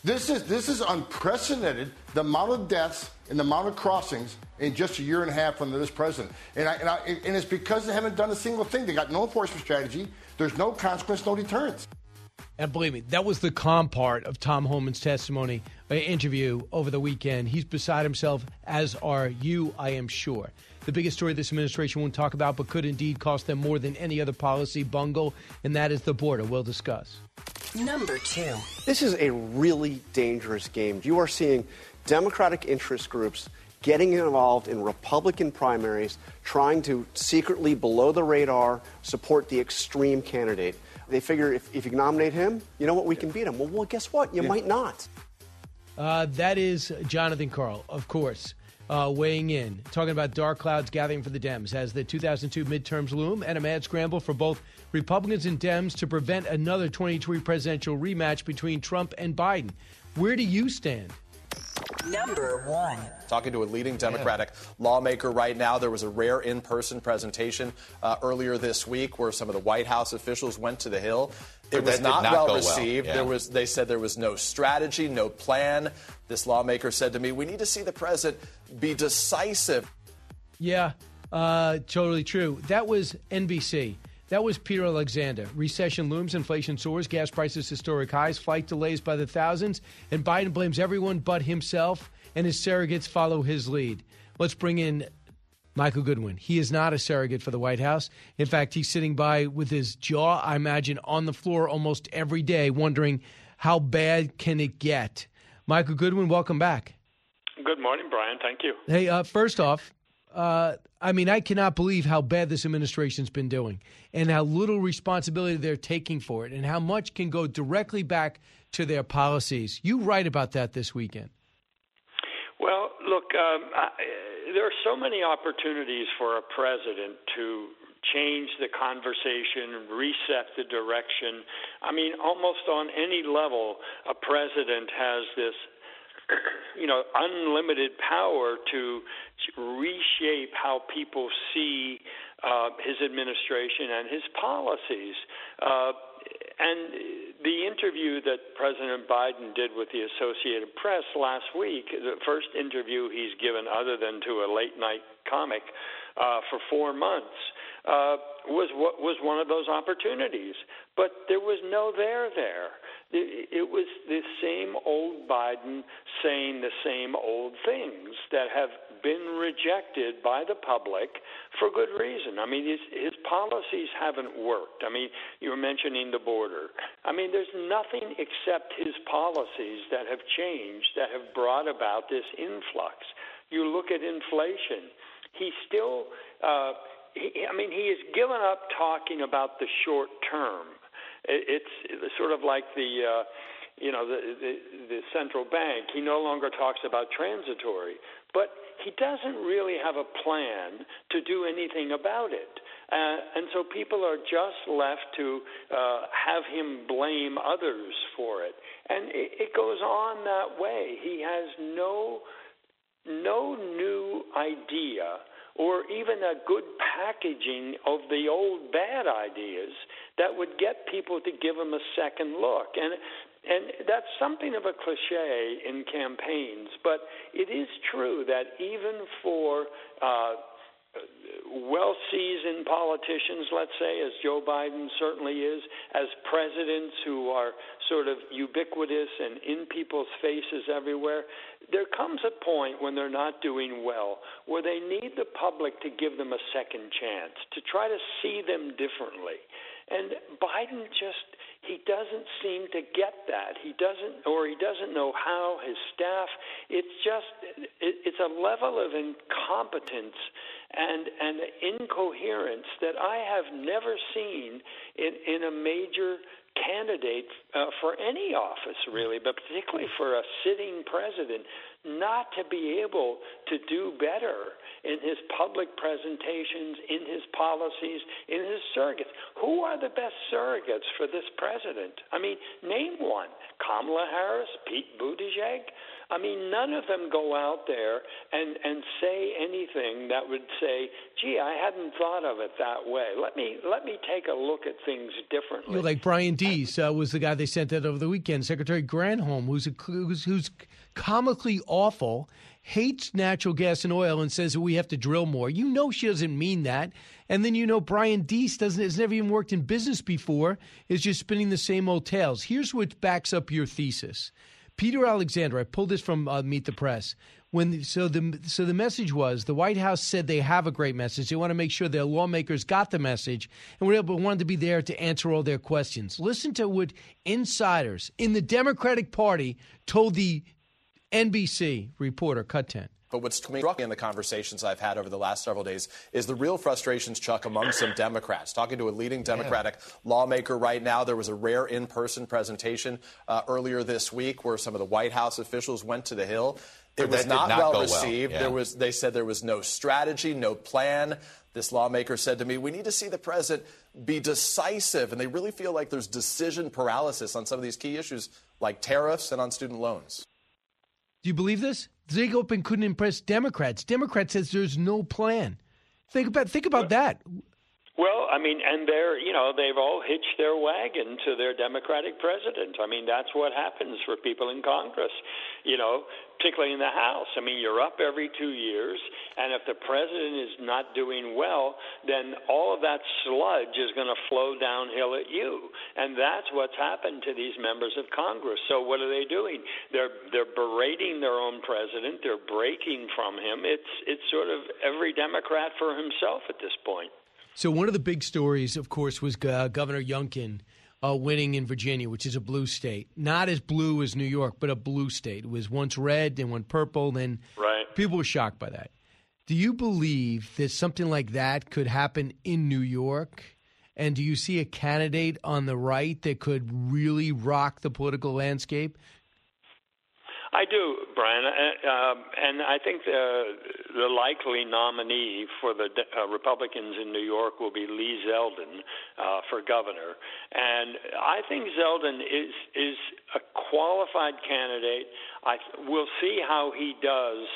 This is unprecedented, the amount of deaths and the amount of crossings in just a year and a half under this president. And it's because they haven't done a single thing. They got no enforcement strategy. There's no consequence, no deterrence. And believe me, that was the calm part of Tom Homan's testimony interview over the weekend. He's beside himself, as are you, I am sure. The biggest story this administration won't talk about, but could indeed cost them more than any other policy bungle, and that is the border. We'll discuss. Number 2. This is a really dangerous game. You are seeing Democratic interest groups getting involved in Republican primaries, trying to secretly, below the radar, support the extreme candidate. They figure if you nominate him, you know what, we can beat him. Well, guess what? You might not. That is Jonathan Karl, of course, weighing in, talking about dark clouds gathering for the Dems as the 2002 midterms loom and a mad scramble for both Republicans and Dems to prevent another 2020 presidential rematch between Trump and Biden. Where do you stand? Number 1. Talking to a leading Democratic lawmaker right now. There was a rare in-person presentation earlier this week where some of the White House officials went to the Hill. It was not well received. Yeah. They said there was no strategy, no plan. This lawmaker said to me, we need to see the president be decisive. Yeah, totally true. That was NBC. That was Peter Alexander. Recession looms, inflation soars, gas prices historic highs, flight delays by the thousands, and Biden blames everyone but himself, and his surrogates follow his lead. Let's bring in Michael Goodwin. He is not a surrogate for the White House. In fact, he's sitting by with his jaw, I imagine, on the floor almost every day, wondering how bad can it get. Michael Goodwin, welcome back. Good morning, Brian. Thank you. Hey, first off, I cannot believe how bad this administration's been doing and how little responsibility they're taking for it and how much can go directly back to their policies. You write about that this weekend. Well, look, there are so many opportunities for a president to change the conversation, reset the direction. I mean, almost on any level, a president has this unlimited power to reshape how people see his administration and his policies. And the interview that President Biden did with the Associated Press last week, the first interview he's given other than to a late-night comic for 4 months, was one of those opportunities. But there was no there. It was the same old Biden saying the same old things that have been rejected by the public for good reason. I mean, his policies haven't worked. I mean, you were mentioning the border. I mean, there's nothing except his policies that have changed, that have brought about this influx. You look at inflation. He still, he has given up talking about the short term. It's sort of like the central bank. He no longer talks about transitory, but he doesn't really have a plan to do anything about it. And so people are just left to have him blame others for it. And it goes on that way. He has no new idea or even a good packaging of the old bad ideas that would get people to give him a second look. And that's something of a cliche in campaigns, but it is true that even for well-seasoned politicians, let's say, as Joe Biden certainly is, as presidents who are sort of ubiquitous and in people's faces everywhere, there comes a point when they're not doing well where they need the public to give them a second chance, to try to see them differently. And Biden he doesn't seem to get that. He doesn't know how. His staff, it's a level of incompetence and incoherence that I have never seen in a major candidate for any office, really, but particularly for a sitting president, not to be able to do better in his public presentations, in his policies, in his surrogates. Who are the best surrogates for this president? I mean, name one. Kamala Harris, Pete Buttigieg. I mean, none of them go out there and say anything that would say, gee, I hadn't thought of it that way. Let me take a look at things differently. Like Brian Deese was the guy they sent out over the weekend. Secretary Granholm, who's comically awful, hates natural gas and oil and says that we have to drill more. You know she doesn't mean that. And then Brian Deese has never even worked in business before, is just spinning the same old tales. Here's what backs up your thesis. Peter Alexander, I pulled this from Meet the Press. So the message was the White House said they have a great message. They want to make sure their lawmakers got the message and wanted to be there to answer all their questions. Listen to what insiders in the Democratic Party told the NBC reporter, Cut 10. But what's struck me in the conversations I've had over the last several days is the real frustrations, Chuck, among some Democrats. Talking to a leading Democratic lawmaker right now, there was a rare in-person presentation earlier this week where some of the White House officials went to the Hill. It was not well received. Yeah. They said there was no strategy, no plan. This lawmaker said to me, we need to see the president be decisive, and they really feel like there's decision paralysis on some of these key issues like tariffs and on student loans. Do you believe this? Zygopan couldn't impress Democrats. Democrats says there's no plan. Think about that. Well, I mean, and they've all hitched their wagon to their Democratic president. I mean, that's what happens for people in Congress, particularly in the House. I mean, you're up every 2 years, and if the president is not doing well, then all of that sludge is going to flow downhill at you. And that's what's happened to these members of Congress. So what are they doing? They're berating their own president. They're breaking from him. It's sort of every Democrat for himself at this point. So one of the big stories, of course, was Governor Youngkin winning in Virginia, which is a blue state. Not as blue as New York, but a blue state. It was once red and went purple. Then people were shocked by that. Do you believe that something like that could happen in New York? And do you see a candidate on the right that could really rock the political landscape? I do, Brian, and I think the likely nominee for the Republicans in New York will be Lee Zeldin for governor, and I think Zeldin is a qualified candidate. We'll see how he does,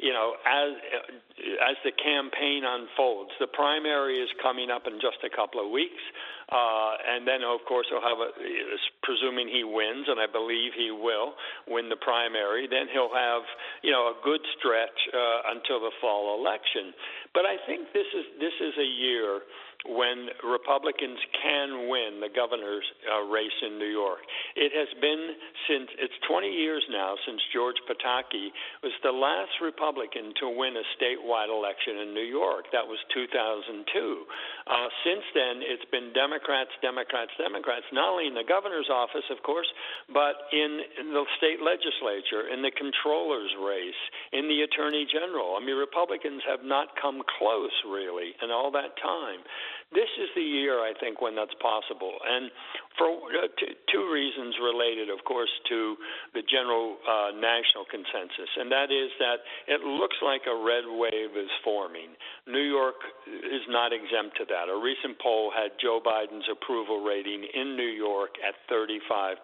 as the campaign unfolds. The primary is coming up in just a couple of weeks. And then, of course, he'll have presuming he wins, and I believe he will win the primary, then he'll have, a good stretch until the fall election. But I think this is a year when Republicans can win the governor's race in New York. It has been it's 20 years now since George Pataki was the last Republican to win a statewide election in New York. That was 2002. Since then, it's been Democrats, not only in the governor's office, of course, but in the state legislature, in the controller's race, in the attorney general. I mean, Republicans have not come close, really, in all that time. This is the year, I think, when that's possible. And for two reasons related, of course, to the general national consensus, and that is that it looks like a red wave is forming. New York is not exempt to that. A recent poll had Joe Biden's approval rating in New York at 35%.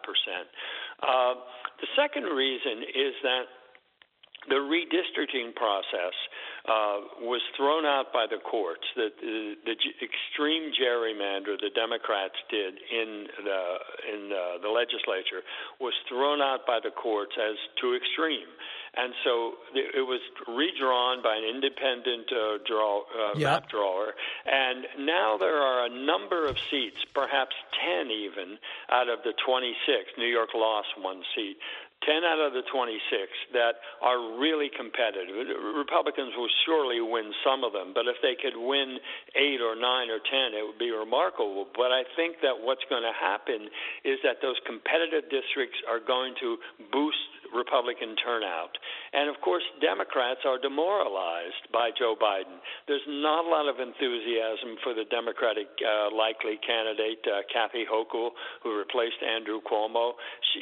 The second reason is that the redistricting process was thrown out by the courts. The extreme gerrymander the Democrats did in the legislature was thrown out by the courts as too extreme. And so it was redrawn by an independent map drawer. And now there are a number of seats, perhaps 10 even, out of the 26. New York lost one seat. 10 out of the 26 that are really competitive. Republicans will surely win some of them, but if they could win 8 or 9 or 10, it would be remarkable. But I think that what's going to happen is that those competitive districts are going to boost Republican turnout. And, of course, Democrats are demoralized by Joe Biden. There's not a lot of enthusiasm for the Democratic likely candidate, Kathy Hochul, who replaced Andrew Cuomo.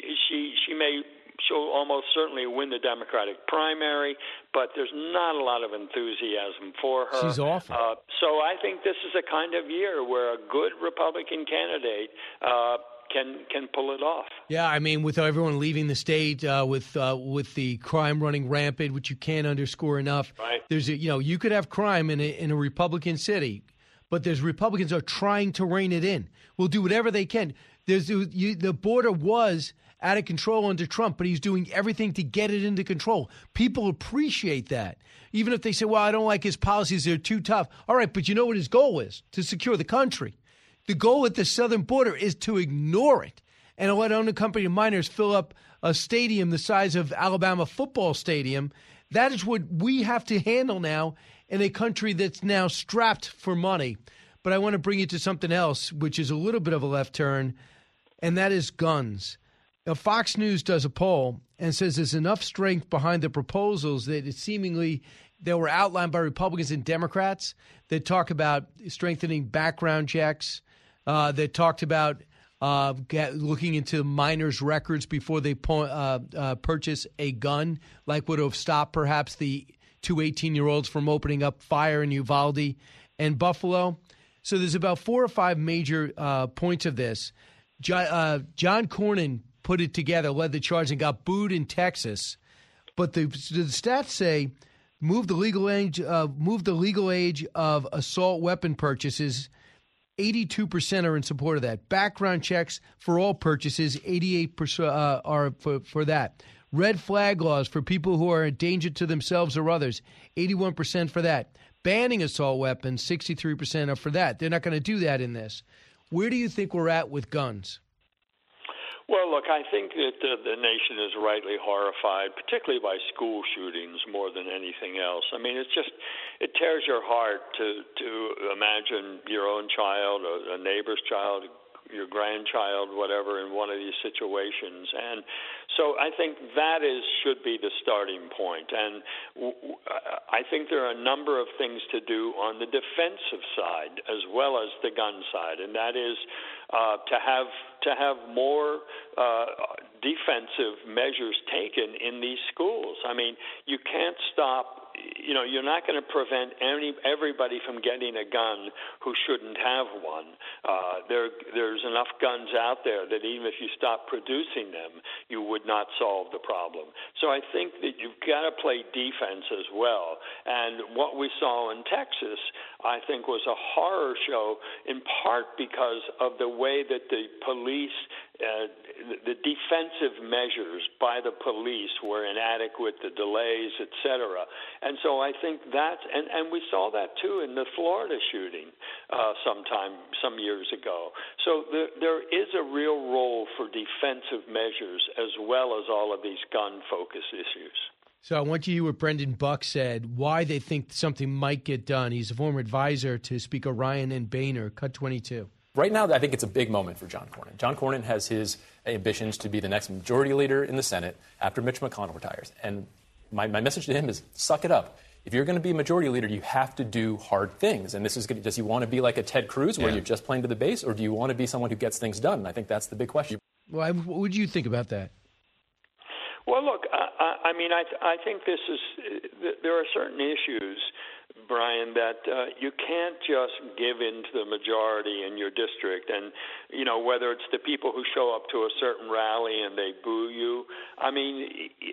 She'll almost certainly win the Democratic primary, but there's not a lot of enthusiasm for her. She's awful. So I think this is a kind of year where a good Republican candidate can pull it off. Yeah, I mean, with everyone leaving the state, with the crime running rampant, which you can't underscore enough. Right. There's you could have crime in a Republican city, but there's Republicans are trying to rein it in. Will do whatever they can. The border was out of control under Trump, but he's doing everything to get it into control. People appreciate that. Even if they say, well, I don't like his policies, they're too tough. All right, but you know what his goal is? To secure the country. The goal at the southern border is to ignore it and let unaccompanied minors fill up a stadium the size of Alabama football stadium. That is what we have to handle now in a country that's now strapped for money. But I want to bring you to something else, which is a little bit of a left turn, and that is guns. Now, Fox News does a poll and says there's enough strength behind the proposals that it seemingly they were outlined by Republicans and Democrats that talk about strengthening background checks, that talked about looking into minors' records before they purchase a gun, like would have stopped perhaps the two 18-year-olds from opening up fire in Uvalde and Buffalo. So there's about 4 or 5 major points of this. John Cornyn put it together, led the charge, and got booed in Texas. But the stats say move the legal age of assault weapon purchases. 82% are in support of that. Background checks for all purchases, 88% are for that. Red flag laws for people who are a danger to themselves or others, 81% for that. Banning assault weapons, 63% are for that. They're not going to do that in this. Where do you think we're at with guns? Well, look, I think that the nation is rightly horrified, particularly by school shootings more than anything else. I mean, it tears your heart to imagine your own child, or a neighbor's child, your grandchild, whatever, in one of these situations. And so I think that should be the starting point. And I think there are a number of things to do on the defensive side as well as the gun side, and that is to have more defensive measures taken in these schools. I mean, you can't stop. You're not going to prevent everybody from getting a gun who shouldn't have one. There's enough guns out there that even if you stop producing them, you would not solve the problem. So I think that you've got to play defense as well. And what we saw in Texas, I think, was a horror show, in part because of the way that the police, the defensive measures by the police were inadequate, the delays, et cetera. And so I think and we saw that too in the Florida shooting some years ago. So there is a real role for defensive measures as well as all of these gun-focused issues. So I want you to hear what Brendan Buck said, why they think something might get done. He's a former advisor to Speaker Ryan and Boehner. Cut 22. Right now, I think it's a big moment for John Cornyn. John Cornyn has his ambitions to be the next majority leader in the Senate after Mitch McConnell retires. And my message to him is suck it up. If you're going to be a majority leader, you have to do hard things. And does he want to be like a Ted Cruz where you're just playing to the base, or do you want to be someone who gets things done? And I think that's the big question. Well, what would you think about that? Well, look, I think there are certain issues, Brian, that you can't just give in to the majority in your district. And, whether it's the people who show up to a certain rally and they boo you. I mean,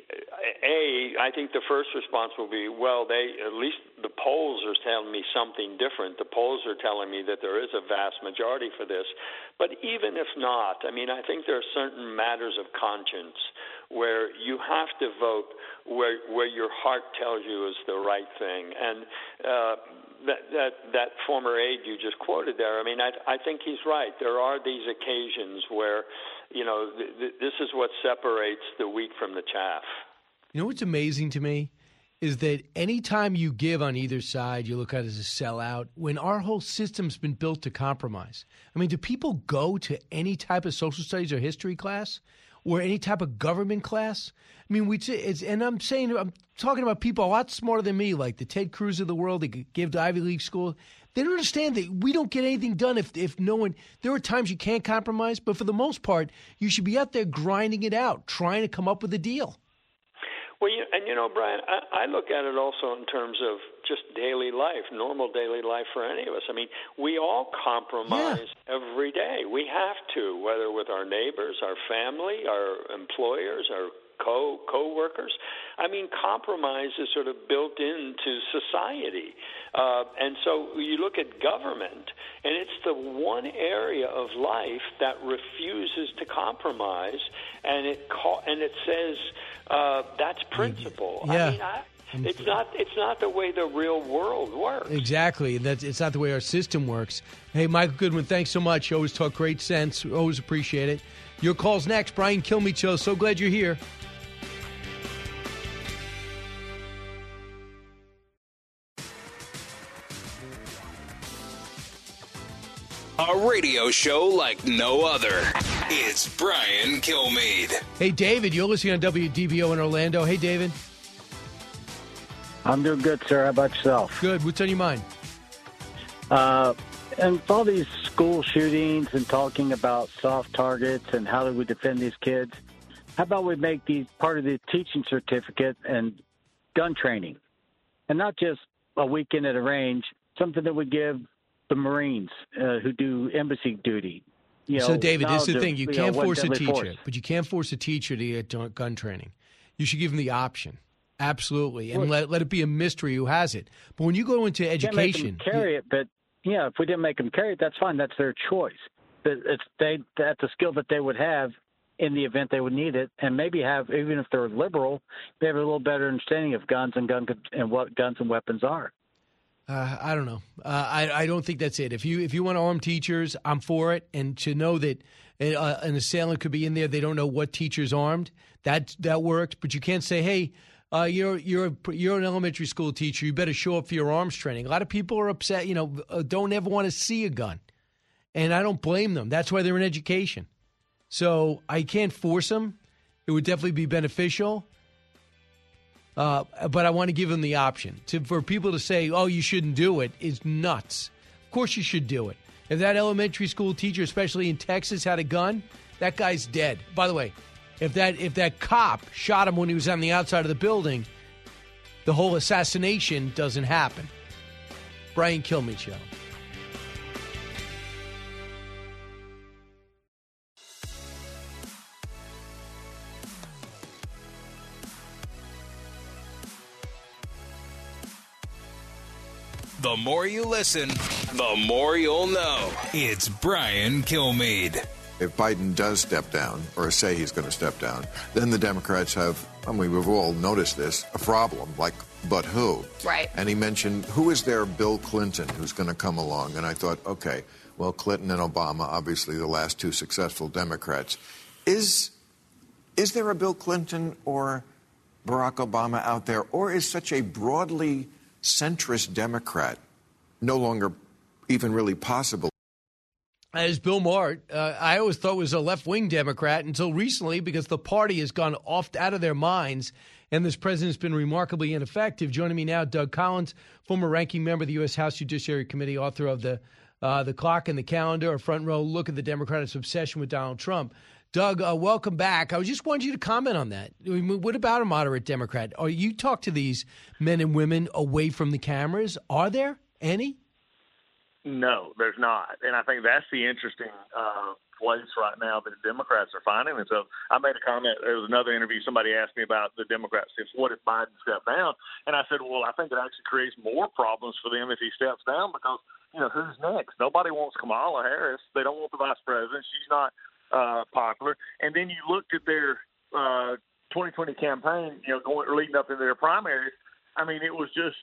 I think the first response will be, well, at least the polls are telling me something different. The polls are telling me that there is a vast majority for this. But even if not, I think there are certain matters of conscience where you have to vote where your heart tells you is the right thing. And that former aide you just quoted there, I think he's right. There are these occasions where, this is what separates the wheat from the chaff. You know what's amazing to me is that anytime you give on either side, you look at it as a sellout, when our whole system's been built to compromise. Do people go to any type of social studies or history class or any type of government class? I'm talking about people a lot smarter than me, like the Ted Cruz of the world that give to Ivy League school. They don't understand that we don't get anything done if no one – there are times you can't compromise, but for the most part, you should be out there grinding it out, trying to come up with a deal. Well, Brian, I look at it also in terms of just daily life, normal daily life for any of us. I mean, we all compromise every day. We have to, whether with our neighbors, our family, our employers, our co-workers. I mean, compromise is sort of built into society. And so you look at government, and it's the one area of life that refuses to compromise, and it says that's principle. Yeah. I mean, it's not the way the real world works. Exactly. It's not the way our system works. Hey, Michael Goodwin, thanks so much. You always talk great sense. Always appreciate it. Your call's next. Brian Kilmeade Show. So glad you're here. A radio show like no other. It's Brian Kilmeade. Hey, David, you're listening on WDBO in Orlando. Hey, David. I'm doing good, sir. How about yourself? Good. What's on your mind? And with all these school shootings and talking about soft targets and how do we defend these kids, how about we make these part of the teaching certificate and gun training? And not just a weekend at a range, something that would give the Marines who do embassy duty. So, David, this is the thing. You can't force a teacher, but you can't force a teacher to get gun training. You should give them the option. Absolutely. And let it be a mystery who has it. But when you go into education. Make them carry it, but, if we didn't make them carry it, that's fine. That's their choice. That's a skill that they would have in the event they would need it, and maybe have, even if they're liberal, they have a little better understanding of guns and what guns and weapons are. I don't know. I don't think that's it. If you want to arm teachers, I'm for it. And to know that an assailant could be in there, they don't know what teacher's armed. That works. But you can't say, hey, you're an elementary school teacher. You better show up for your arms training. A lot of people are upset. Don't ever want to see a gun, and I don't blame them. That's why they're in education. So I can't force them. It would definitely be beneficial. But I want to give them the option. For people to say, oh, you shouldn't do it, is nuts. Of course you should do it. If that elementary school teacher, especially in Texas, had a gun, that guy's dead. By the way, if that cop shot him when he was on the outside of the building, the whole assassination doesn't happen. Brian Kilmeade Show. The more you listen, the more you'll know. It's Brian Kilmeade. If Biden does step down, or say he's going to step down, then the Democrats have, we've all noticed this, a problem, but who? Right. And he mentioned, who is there Bill Clinton who's going to come along? And I thought, okay, well, Clinton and Obama, obviously the last two successful Democrats. Is there a Bill Clinton or Barack Obama out there, or is such a broadly centrist Democrat no longer even really possible? As Bill Maher, I always thought was a left-wing Democrat until recently, because the party has gone out of their minds, and this president's been remarkably ineffective. Joining me now, Doug Collins, former ranking member of the U.S. House Judiciary Committee, author of the Clock and the Calendar, a front row look at the Democrats' obsession with Donald Trump. Doug, welcome back. I just wanted you to comment on that. What about a moderate Democrat? You talk to these men and women away from the cameras. Are there any? No, there's not. And I think that's the interesting place right now that the Democrats are finding. And so I made a comment. There was another interview. Somebody asked me about the Democrats. What if Biden stepped down? And I said, well, I think it actually creates more problems for them if he steps down, because, who's next? Nobody wants Kamala Harris. They don't want the vice president. She's not popular. And then you looked at their 2020 campaign, leading up into their primaries. I mean, it was just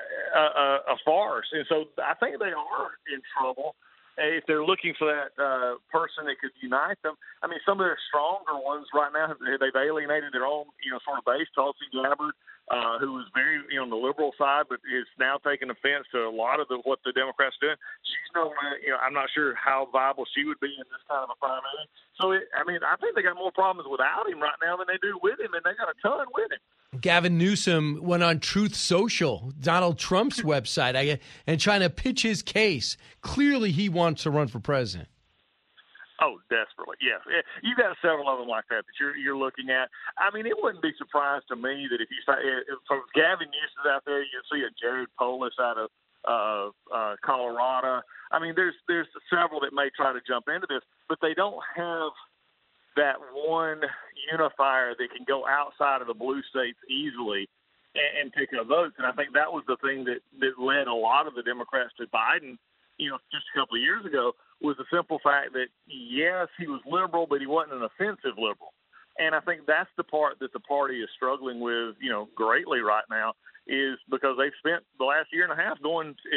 a farce. And so I think they are in trouble if they're looking for that person that could unite them. I mean, some of their stronger ones right now, they've alienated their own, sort of base. Tulsi Gabbard, who was very, on the liberal side, but is now taking offense to a lot of what the Democrats are doing. She's I'm not sure how viable she would be in this kind of a primary. So, I think they got more problems without him right now than they do with him, and they got a ton with him. Gavin Newsom went on Truth Social, Donald Trump's website, and trying to pitch his case. Clearly, he wants to run for president. Oh, desperately, yes. You've got several of them like that you're looking at. I mean, it wouldn't be a surprise to me that if Gavin Newsom out there, you'll see a Jared Polis out of Colorado. I mean, there's several that may try to jump into this, but they don't have that one unifier that can go outside of the blue states easily and pick up votes. And I think that was the thing that led a lot of the Democrats to Biden, just a couple of years ago, was the simple fact that, yes, he was liberal, but he wasn't an offensive liberal. And I think that's the part that the party is struggling with, greatly right now, is because they've spent the last year and a half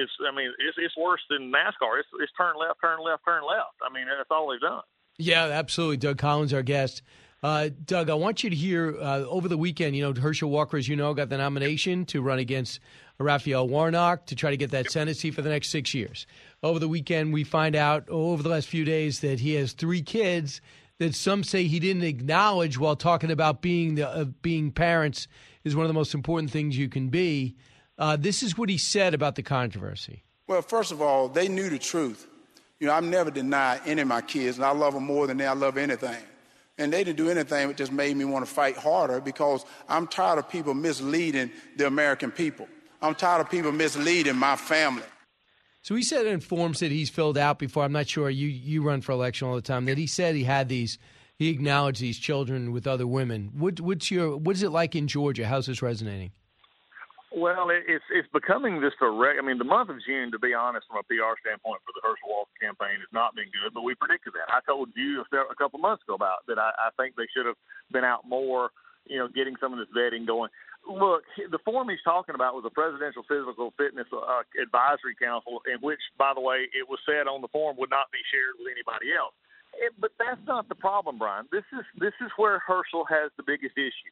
it's worse than NASCAR. It's turn left, turn left, turn left. I mean, that's all they've done. Yeah, absolutely. Doug Collins, our guest. Doug, I want you to hear, over the weekend, Herschel Walker, as you know, got the nomination to run against Raphael Warnock to try to get that Senate seat for the next 6 years. Over the weekend, we find out, over the last few days, that he has 3 kids that some say he didn't acknowledge while talking about being parents is one of the most important things you can be. This is what he said about the controversy. Well, first of all, they knew the truth. I've never denied any of my kids, and I love them more than I love anything. And they didn't do anything that just made me want to fight harder, because I'm tired of people misleading the American people. I'm tired of people misleading my family. So he said in forms that he's filled out before, I'm not sure, you run for election all the time, that he said he acknowledged these children with other women. What is it like in Georgia? How's this resonating? Well, it's becoming just the month of June, to be honest, from a PR standpoint for the Herschel Walker campaign has not been good, but we predicted that. I told you a couple of months ago about that I think they should have been out more, getting some of this vetting going. Look, the form he's talking about was a Presidential Physical Fitness Advisory Council, in which, by the way, it was said on the form would not be shared with anybody else. But that's not the problem, Brian. This is where Herschel has the biggest issue.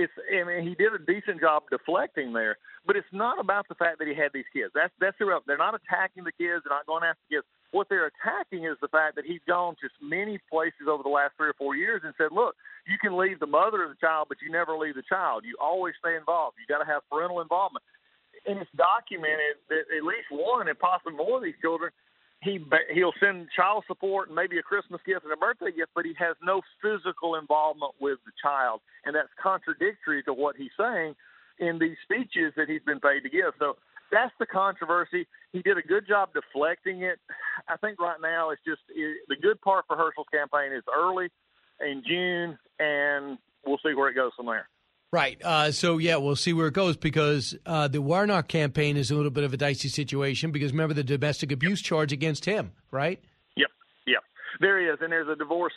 He did a decent job deflecting there, but it's not about the fact that he had these kids. That's irrelevant. They're not attacking the kids. They're not going after the kids. What they're attacking is the fact that he's gone to many places over the last 3 or 4 years and said, look, you can leave the mother of the child, but you never leave the child. You always stay involved. You got to have parental involvement. And it's documented that at least one and possibly more of these children, he'll send child support and maybe a Christmas gift and a birthday gift, but he has no physical involvement with the child. And that's contradictory to what he's saying in these speeches that he's been paid to give. So that's the controversy. He did a good job deflecting it. I think right now the good part for Herschel's campaign is early in June, and we'll see where it goes from there. Right. We'll see where it goes, because the Warnock campaign is a little bit of a dicey situation, because remember the domestic abuse charge against him, right? Yep. There is, and there's a divorce,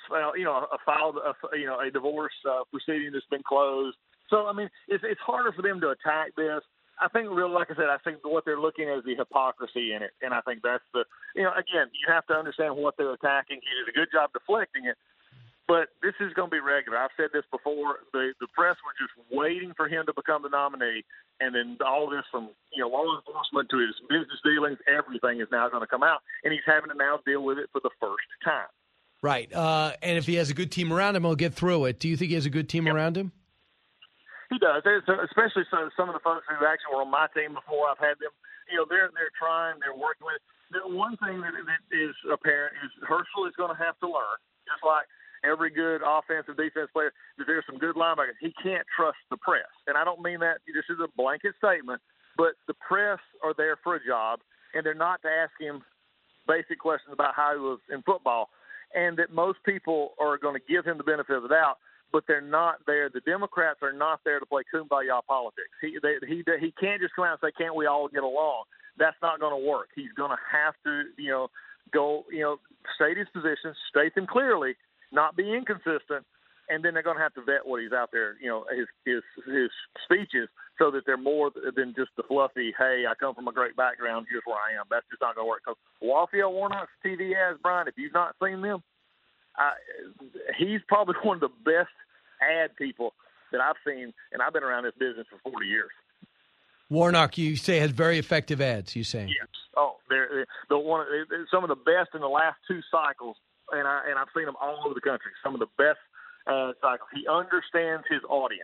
a divorce proceeding that's been closed. So, I mean, it's harder for them to attack this. I think, like I said, I think what they're looking at is the hypocrisy in it, and I think that's again, you have to understand what they're attacking. He did a good job deflecting it. But this is going to be regular. I've said this before. The press were just waiting for him to become the nominee, and then all this from law enforcement to his business dealings, everything is now going to come out, and he's having to now deal with it for the first time. Right. And if he has a good team around him, he'll get through it. Do you think he has a good team around him? He does. Especially some of the folks who actually were on my team before. I've had them. They're trying. They're working with it. The one thing that is apparent is Herschel is going to have to learn, just like every good offensive defense player, that there's some good linebackers. He can't trust the press. And I don't mean that this is a blanket statement, but the press are there for a job, and they're not to ask him basic questions about how he was in football, and that most people are going to give him the benefit of the doubt, but they're not there. The Democrats are not there to play kumbaya politics. He can't just come out and say, can't we all get along? That's not going to work. He's going to have to, go, state his positions, state them clearly, not be inconsistent, and then they're going to have to vet what he's out there, his speeches, so that they're more than just the fluffy, hey, I come from a great background, here's where I am. That's just not going to work. Because Raphael Warnock's TV ads, Brian, if you've not seen them, he's probably one of the best ad people that I've seen, and I've been around this business for 40 years. Warnock, you say, has very effective ads, you saying? Yes. Oh, they're some of the best in the last 2 cycles. And I've seen them all over the country. Some of the best cycles. He understands his audience,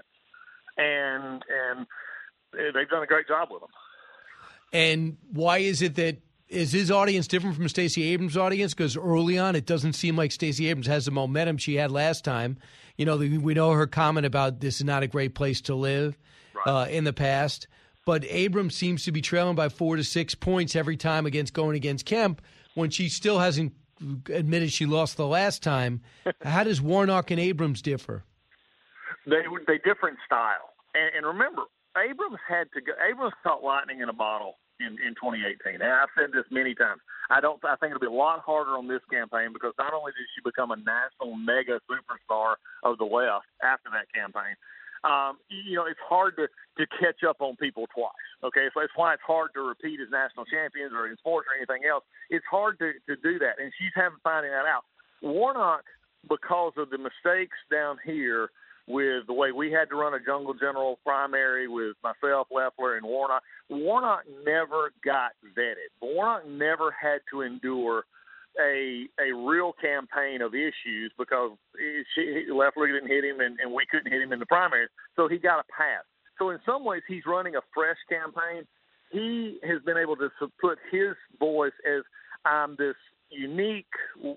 and they've done a great job with him. And why is it that Is his audience different from Stacey Abrams' audience? Because early on, it doesn't seem like Stacey Abrams has the momentum she had last time. We know her comment about this is not a great place to live in the past. But Abrams seems to be trailing by 4 to 6 points every time going against Kemp when she still hasn't admitted she lost the last time. How does Warnock and Abrams differ? They differ in style. And remember, Abrams caught lightning in a bottle in 2018. And I've said this many times. I think it'll be a lot harder on this campaign because not only did she become a national mega superstar of the left after that campaign, it's hard to catch up on people twice. Okay, so that's why it's hard to repeat as national champions or in sports or anything else. It's hard to do that, and she's finding that out. Warnock, because of the mistakes down here with the way we had to run a jungle general primary with myself, Loeffler, and Warnock never got vetted. Warnock never had to endure a real campaign of issues because Loeffler didn't hit him and we couldn't hit him in the primaries, so he got a pass. So in some ways, he's running a fresh campaign. He has been able to put his voice as I'm this unique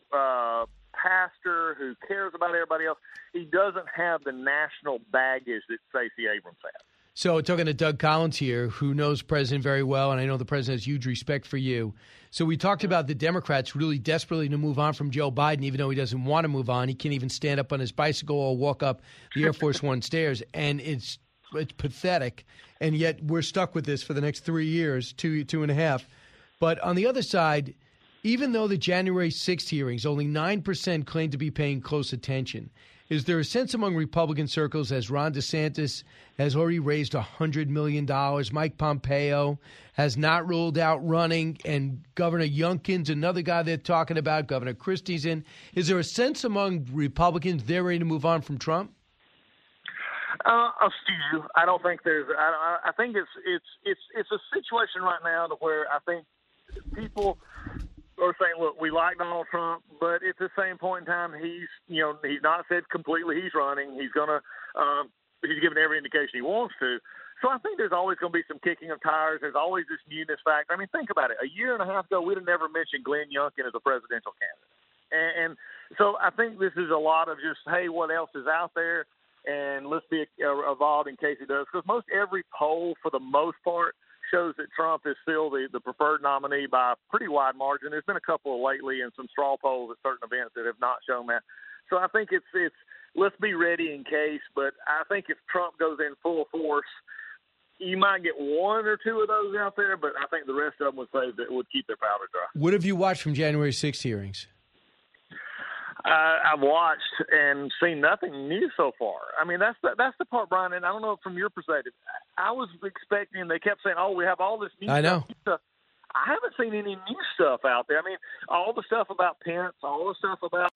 pastor who cares about everybody else. He doesn't have the national baggage that Stacey Abrams has. So talking to Doug Collins here, who knows the president very well, and I know the president has huge respect for you. So we talked about the Democrats really desperately to move on from Joe Biden, even though he doesn't want to move on. He can't even stand up on his bicycle or walk up the Air Force One stairs, and it's pathetic. And yet we're stuck with this for the next 3 years, two and a half. But on the other side, even though the January 6th hearings, only 9% claim to be paying close attention, is there a sense among Republican circles as Ron DeSantis has already raised $100 million, Mike Pompeo has not ruled out running, and Governor Youngkin's another guy they're talking about, Governor Christie's in. Is there a sense among Republicans they're ready to move on from Trump? Stu, I don't think there's. I think it's a situation right now to where I think people are saying, look, we like Donald Trump, but at the same point in time, he's not said completely he's running. He's given every indication he wants to. So I think there's always going to be some kicking of tires. There's always this newness factor. I mean, think about it. A year and a half ago, we'd have never mentioned Glenn Youngkin as a presidential candidate. And so I think this is a lot of just, hey, what else is out there? And let's be involved in case he does. Because most every poll, for the most part, shows that Trump is still the preferred nominee by a pretty wide margin. There's been a couple lately and some straw polls at certain events that have not shown that. So I think it's let's be ready in case. But I think if Trump goes in full force, you might get one or two of those out there, but I think the rest of them would keep their powder dry. What have you watched from January 6th hearings? I've watched and seen nothing new so far. I mean, that's the part, Brian, and I don't know from your perspective. I was expecting, they kept saying, we have all this new stuff. I haven't seen any new stuff out there. I mean, all the stuff about Pence, all the stuff about,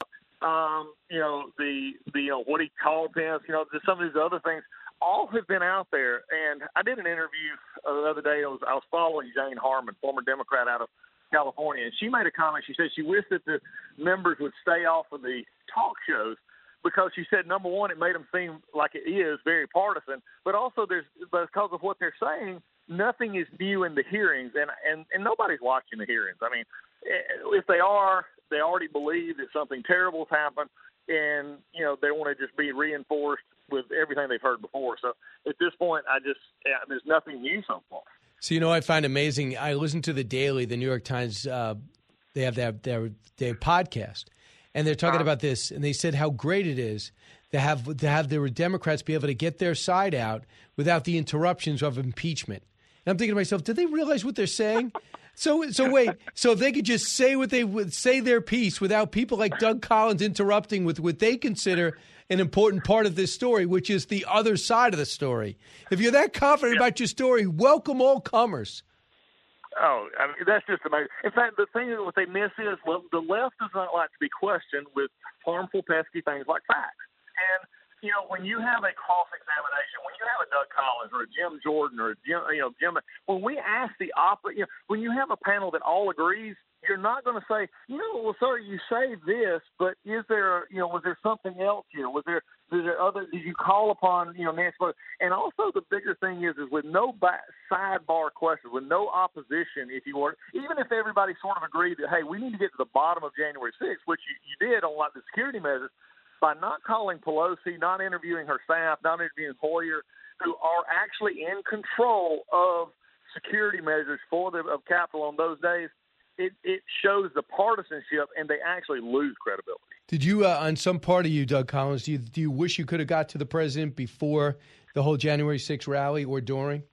what he called Pence, some of these other things, all have been out there. And I did an interview the other day. I was following Jane Harman, former Democrat out of California, and she made a comment. She said she wished that the members would stay off of the talk shows because she said, number one, it made them seem like it is very partisan, but also because of what they're saying, nothing is new in the hearings, and nobody's watching the hearings. I mean, if they are, they already believe that something terrible has happened, and they want to just be reinforced with everything they've heard before. So at this point, there's nothing new so far. So, I find amazing. I listen to The Daily, the New York Times. They have their podcast, and they're talking about this. And they said how great it is to have their Democrats be able to get their side out without the interruptions of impeachment. And I'm thinking to myself, do they realize what they're saying? So wait. So if they could just say what they would say their piece without people like Doug Collins interrupting with what they consider an important part of this story, which is the other side of the story. If you're that confident about your story, welcome all comers. Oh, I mean, that's just amazing. In fact, the thing that what they miss is, the left does not like to be questioned with harmful, pesky things like facts. And when you have a cross-examination, when you have a Doug Collins or a Jim Jordan or a Jim, when we ask the when you have a panel that all agrees, you're not going to say, well, sir, you say this, but is there, was there something else here? Was there other? Did you call upon, Nancy Pelosi? And also the bigger thing is with no sidebar questions, with no opposition, if you were, even if everybody sort of agreed that, hey, we need to get to the bottom of January 6th, which you did on like the security measures, by not calling Pelosi, not interviewing her staff, not interviewing Hoyer, who are actually in control of security measures of Capitol on those days, it shows the partisanship, and they actually lose credibility. Did you, on some part of you, Doug Collins, do you wish you could have got to the president before the whole January 6th rally or during?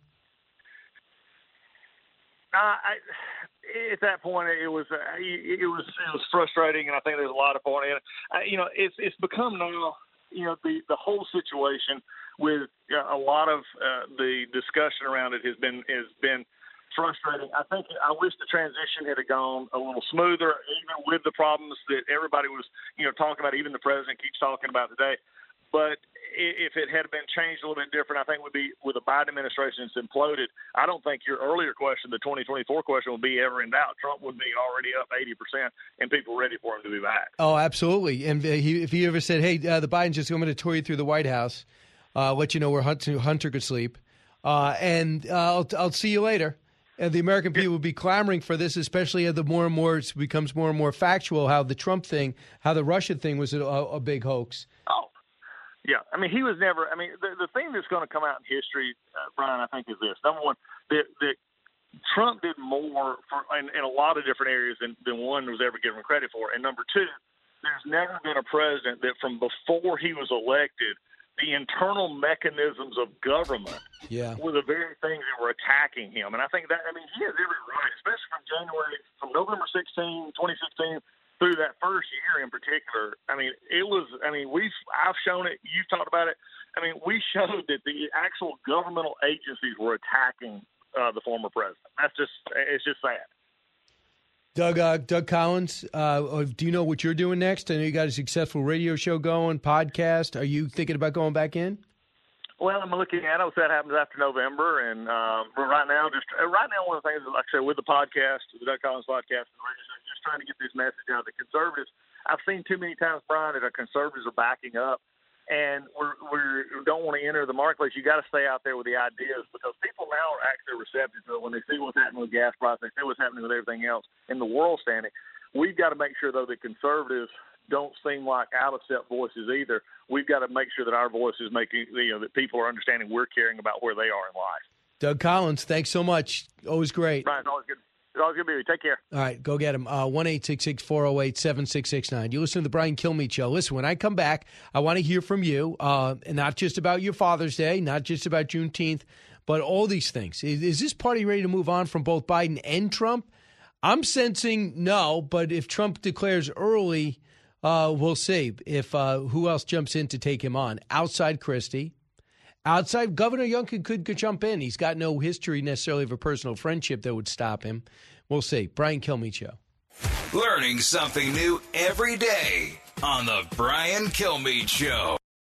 At that point, it was frustrating, and I think there's a lot of point in it. It's become now, the whole situation with a lot of the discussion around it has been frustrating. I wish the transition had gone a little smoother, even with the problems that everybody was, talking about. Even the president keeps talking about today. But if it had been changed a little bit different, I think would be with the Biden administration that's imploded. I don't think your earlier question, the 2024 question, would be ever in doubt. Trump would be already up 80% and people ready for him to be back. Oh, absolutely. And if he ever said, hey, the Biden's just going to tour you through the White House, let you know where Hunter could sleep, and I'll see you later. And the American people would be clamoring for this, especially as it becomes more and more factual how the Trump thing, how the Russia thing was a big hoax. Oh, yeah. I mean, he was never – I mean, the thing that's going to come out in history, Brian, I think is this. Number one, that Trump did more in a lot of different areas than one was ever given credit for. And number two, there's never been a president that from before he was elected, the internal mechanisms of government were the very things that were attacking him. And I think that, he has every right, especially from November 16, 2016, through that first year in particular. I've shown it, you've talked about it. We showed that the actual governmental agencies were attacking the former president. It's just sad. Doug Collins, do you know what you're doing next? I know you got a successful radio show going, podcast. Are you thinking about going back in? Well, I'm looking at it. We'll see what happens after November. And right now, one of the things, like I said, with the podcast, the Doug Collins podcast, just trying to get this message out. The conservatives, I've seen too many times, Brian, that our conservatives are backing up. And we don't want to enter the marketplace. You got to stay out there with the ideas, because people now are actually receptive to it when they see what's happening with gas prices, they see what's happening with everything else in the world standing. We've got to make sure, though, that conservatives don't seem like out-of-step voices either. We've got to make sure that our voice is making, that people are understanding we're caring about where they are in life. Doug Collins, thanks so much. Always great. Brian, always good. It's always good to be with you. Take care. All right, go get him. 1-866-408-7669. You listen to the Brian Kilmeade Show. Listen, when I come back, I want to hear from you, and not just about your Father's Day, not just about Juneteenth, but all these things. Is this party ready to move on from both Biden and Trump? I'm sensing no, but if Trump declares early, we'll see if who else jumps in to take him on. Outside Christie. Outside, Governor Youngkin could jump in. He's got no history necessarily of a personal friendship that would stop him. We'll see. Brian Kilmeade Show. Learning something new every day on the Brian Kilmeade Show.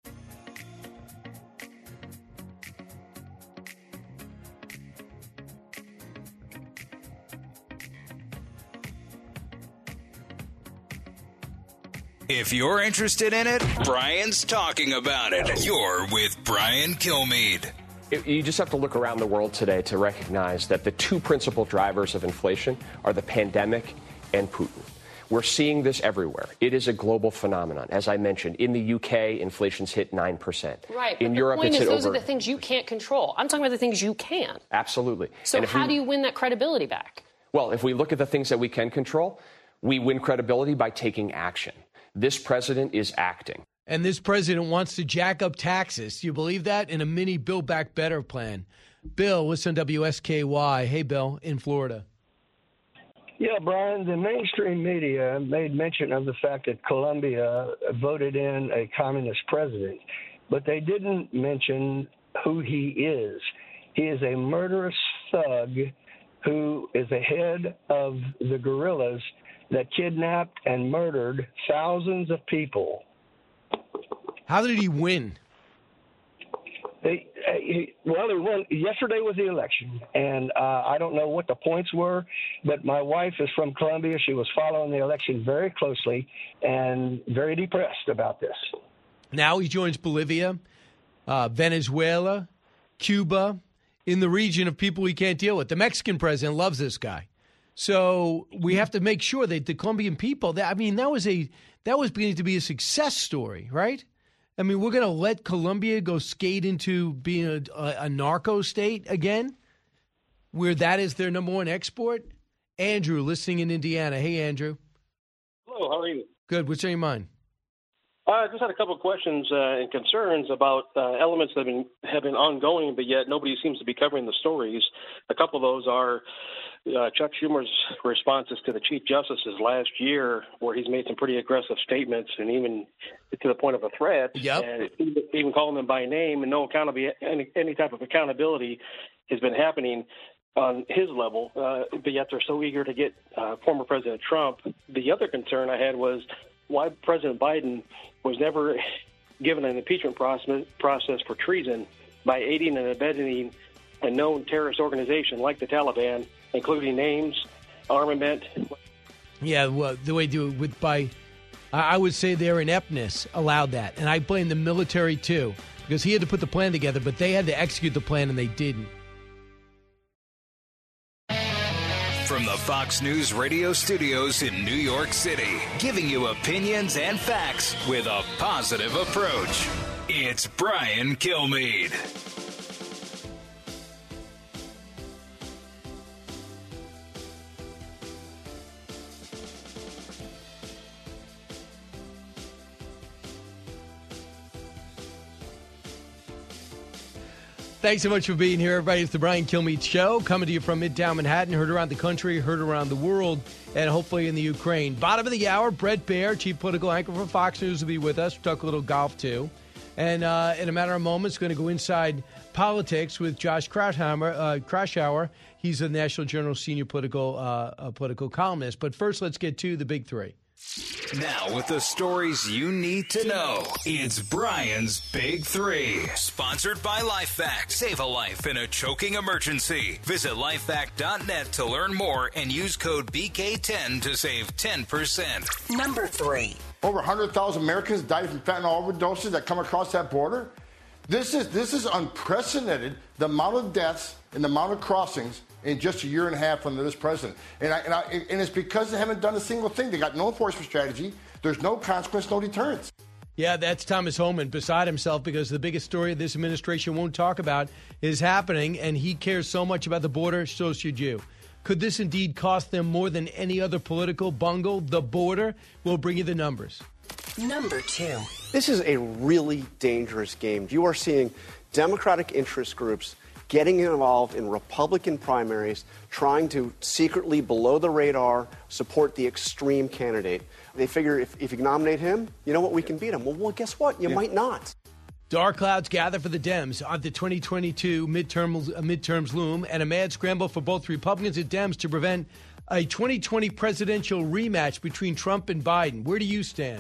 If you're interested in it, Brian's talking about it. You're with Brian Kilmeade. You just have to look around the world today to recognize that the two principal drivers of inflation are the pandemic and Putin. We're seeing this everywhere. It is a global phenomenon. As I mentioned, in the UK, inflation's hit 9%. Right. In but Europe, the point it's is, hit those over... are the things you can't control. I'm talking about the things you can. Absolutely. So how do you win that credibility back? Well, if we look at the things that we can control, we win credibility by taking action. This president is acting. And this president wants to jack up taxes. Do you believe that? In a mini Build Back Better plan. Bill, listen to WSKY. Hey, Bill, in Florida. Yeah, Brian, the mainstream media made mention of the fact that Colombia voted in a communist president, but they didn't mention who he is. He is a murderous thug who is the head of the guerrillas that kidnapped and murdered thousands of people. How did he win? Yesterday was the election, and I don't know what the points were, but my wife is from Colombia. She was following the election very closely and very depressed about this. Now he joins Bolivia, Venezuela, Cuba, in the region of people we can't deal with. The Mexican president loves this guy. So we have to make sure that the Colombian people, that was beginning to be a success story, right? I mean, we're going to let Colombia go skate into being a narco state again, where that is their number one export? Andrew, listening in Indiana. Hey, Andrew. Hello, how are you? Good. What's on your mind? I just had a couple of questions and concerns about elements that have been ongoing, but yet nobody seems to be covering the stories. A couple of those are Chuck Schumer's responses to the Chief Justices last year, where he's made some pretty aggressive statements and even to the point of a threat, and even calling them by name, and no any type of accountability has been happening on his level, but yet they're so eager to get former President Trump. The other concern I had was why President Biden was never given an impeachment process for treason by aiding and abetting a known terrorist organization like the Taliban, including names, armament. Yeah, well, the way to do it I would say their ineptness allowed that. And I blame the military, too, because he had to put the plan together, but they had to execute the plan, and they didn't. From the Fox News radio studios in New York City, giving you opinions and facts with a positive approach. It's Brian Kilmeade. Thanks so much for being here, everybody. It's the Brian Kilmeade Show, coming to you from Midtown Manhattan, heard around the country, heard around the world, and hopefully in the Ukraine. Bottom of the hour, Bret Baier, chief political anchor for Fox News, will be with us. We'll talk a little golf, too. And in a matter of moments, going to go inside politics with Josh Kraushaar. He's a National Journal senior political columnist. But first, let's get to the big three. Now, with the stories you need to know, it's Brian's Big Three. Sponsored by LifeVac. Save a life in a choking emergency. Visit lifevac.net to learn more and use code BK10 to save 10%. Number 3. Over 100,000 Americans died from fentanyl overdoses that come across that border. This is unprecedented, the amount of deaths and the amount of crossings in just a year and a half under this president. And it's because they haven't done a single thing. They got no enforcement strategy. There's no consequence, no deterrence. Yeah, that's Thomas Homan beside himself because the biggest story this administration won't talk about is happening, and he cares so much about the border, so should you. Could this indeed cost them more than any other political bungle? The border? We'll bring you the numbers. Number 2. This is a really dangerous game. You are seeing Democratic interest groups getting involved in Republican primaries, trying to secretly, below the radar, support the extreme candidate. They figure if you nominate him, you know what, we can beat him. Well, guess what? You might not. Dark clouds gather for the Dems on the 2022 midterms loom, and a mad scramble for both Republicans and Dems to prevent a 2020 presidential rematch between Trump and Biden. Where do you stand?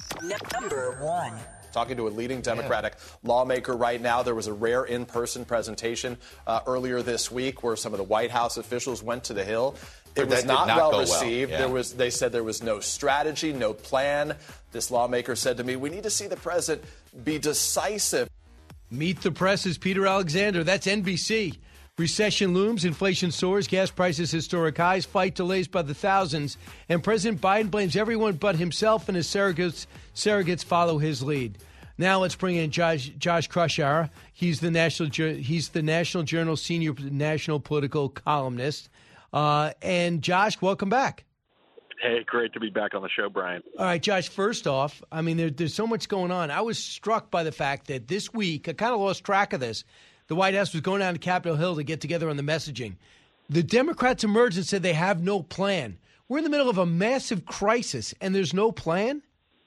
Number 1. Talking to a leading Democratic lawmaker right now. There was a rare in-person presentation earlier this week where some of the White House officials went to the Hill. It was not well received. Yeah. They said there was no strategy, no plan. This lawmaker said to me, we need to see the president be decisive. Meet the Press's Peter Alexander. That's NBC. Recession looms, inflation soars, gas prices historic highs, flight delays by the thousands, and President Biden blames everyone but himself, and his surrogates follow his lead. Now let's bring in Josh Kraushaar. He's the National Journal senior national political columnist. And Josh, welcome back. Hey, great to be back on the show, Brian. All right, Josh, first off, I mean, there's so much going on. I was struck by the fact that this week, I kind of lost track of this, the White House was going down to Capitol Hill to get together on the messaging. The Democrats emerged and said they have no plan. We're in the middle of a massive crisis, and there's no plan?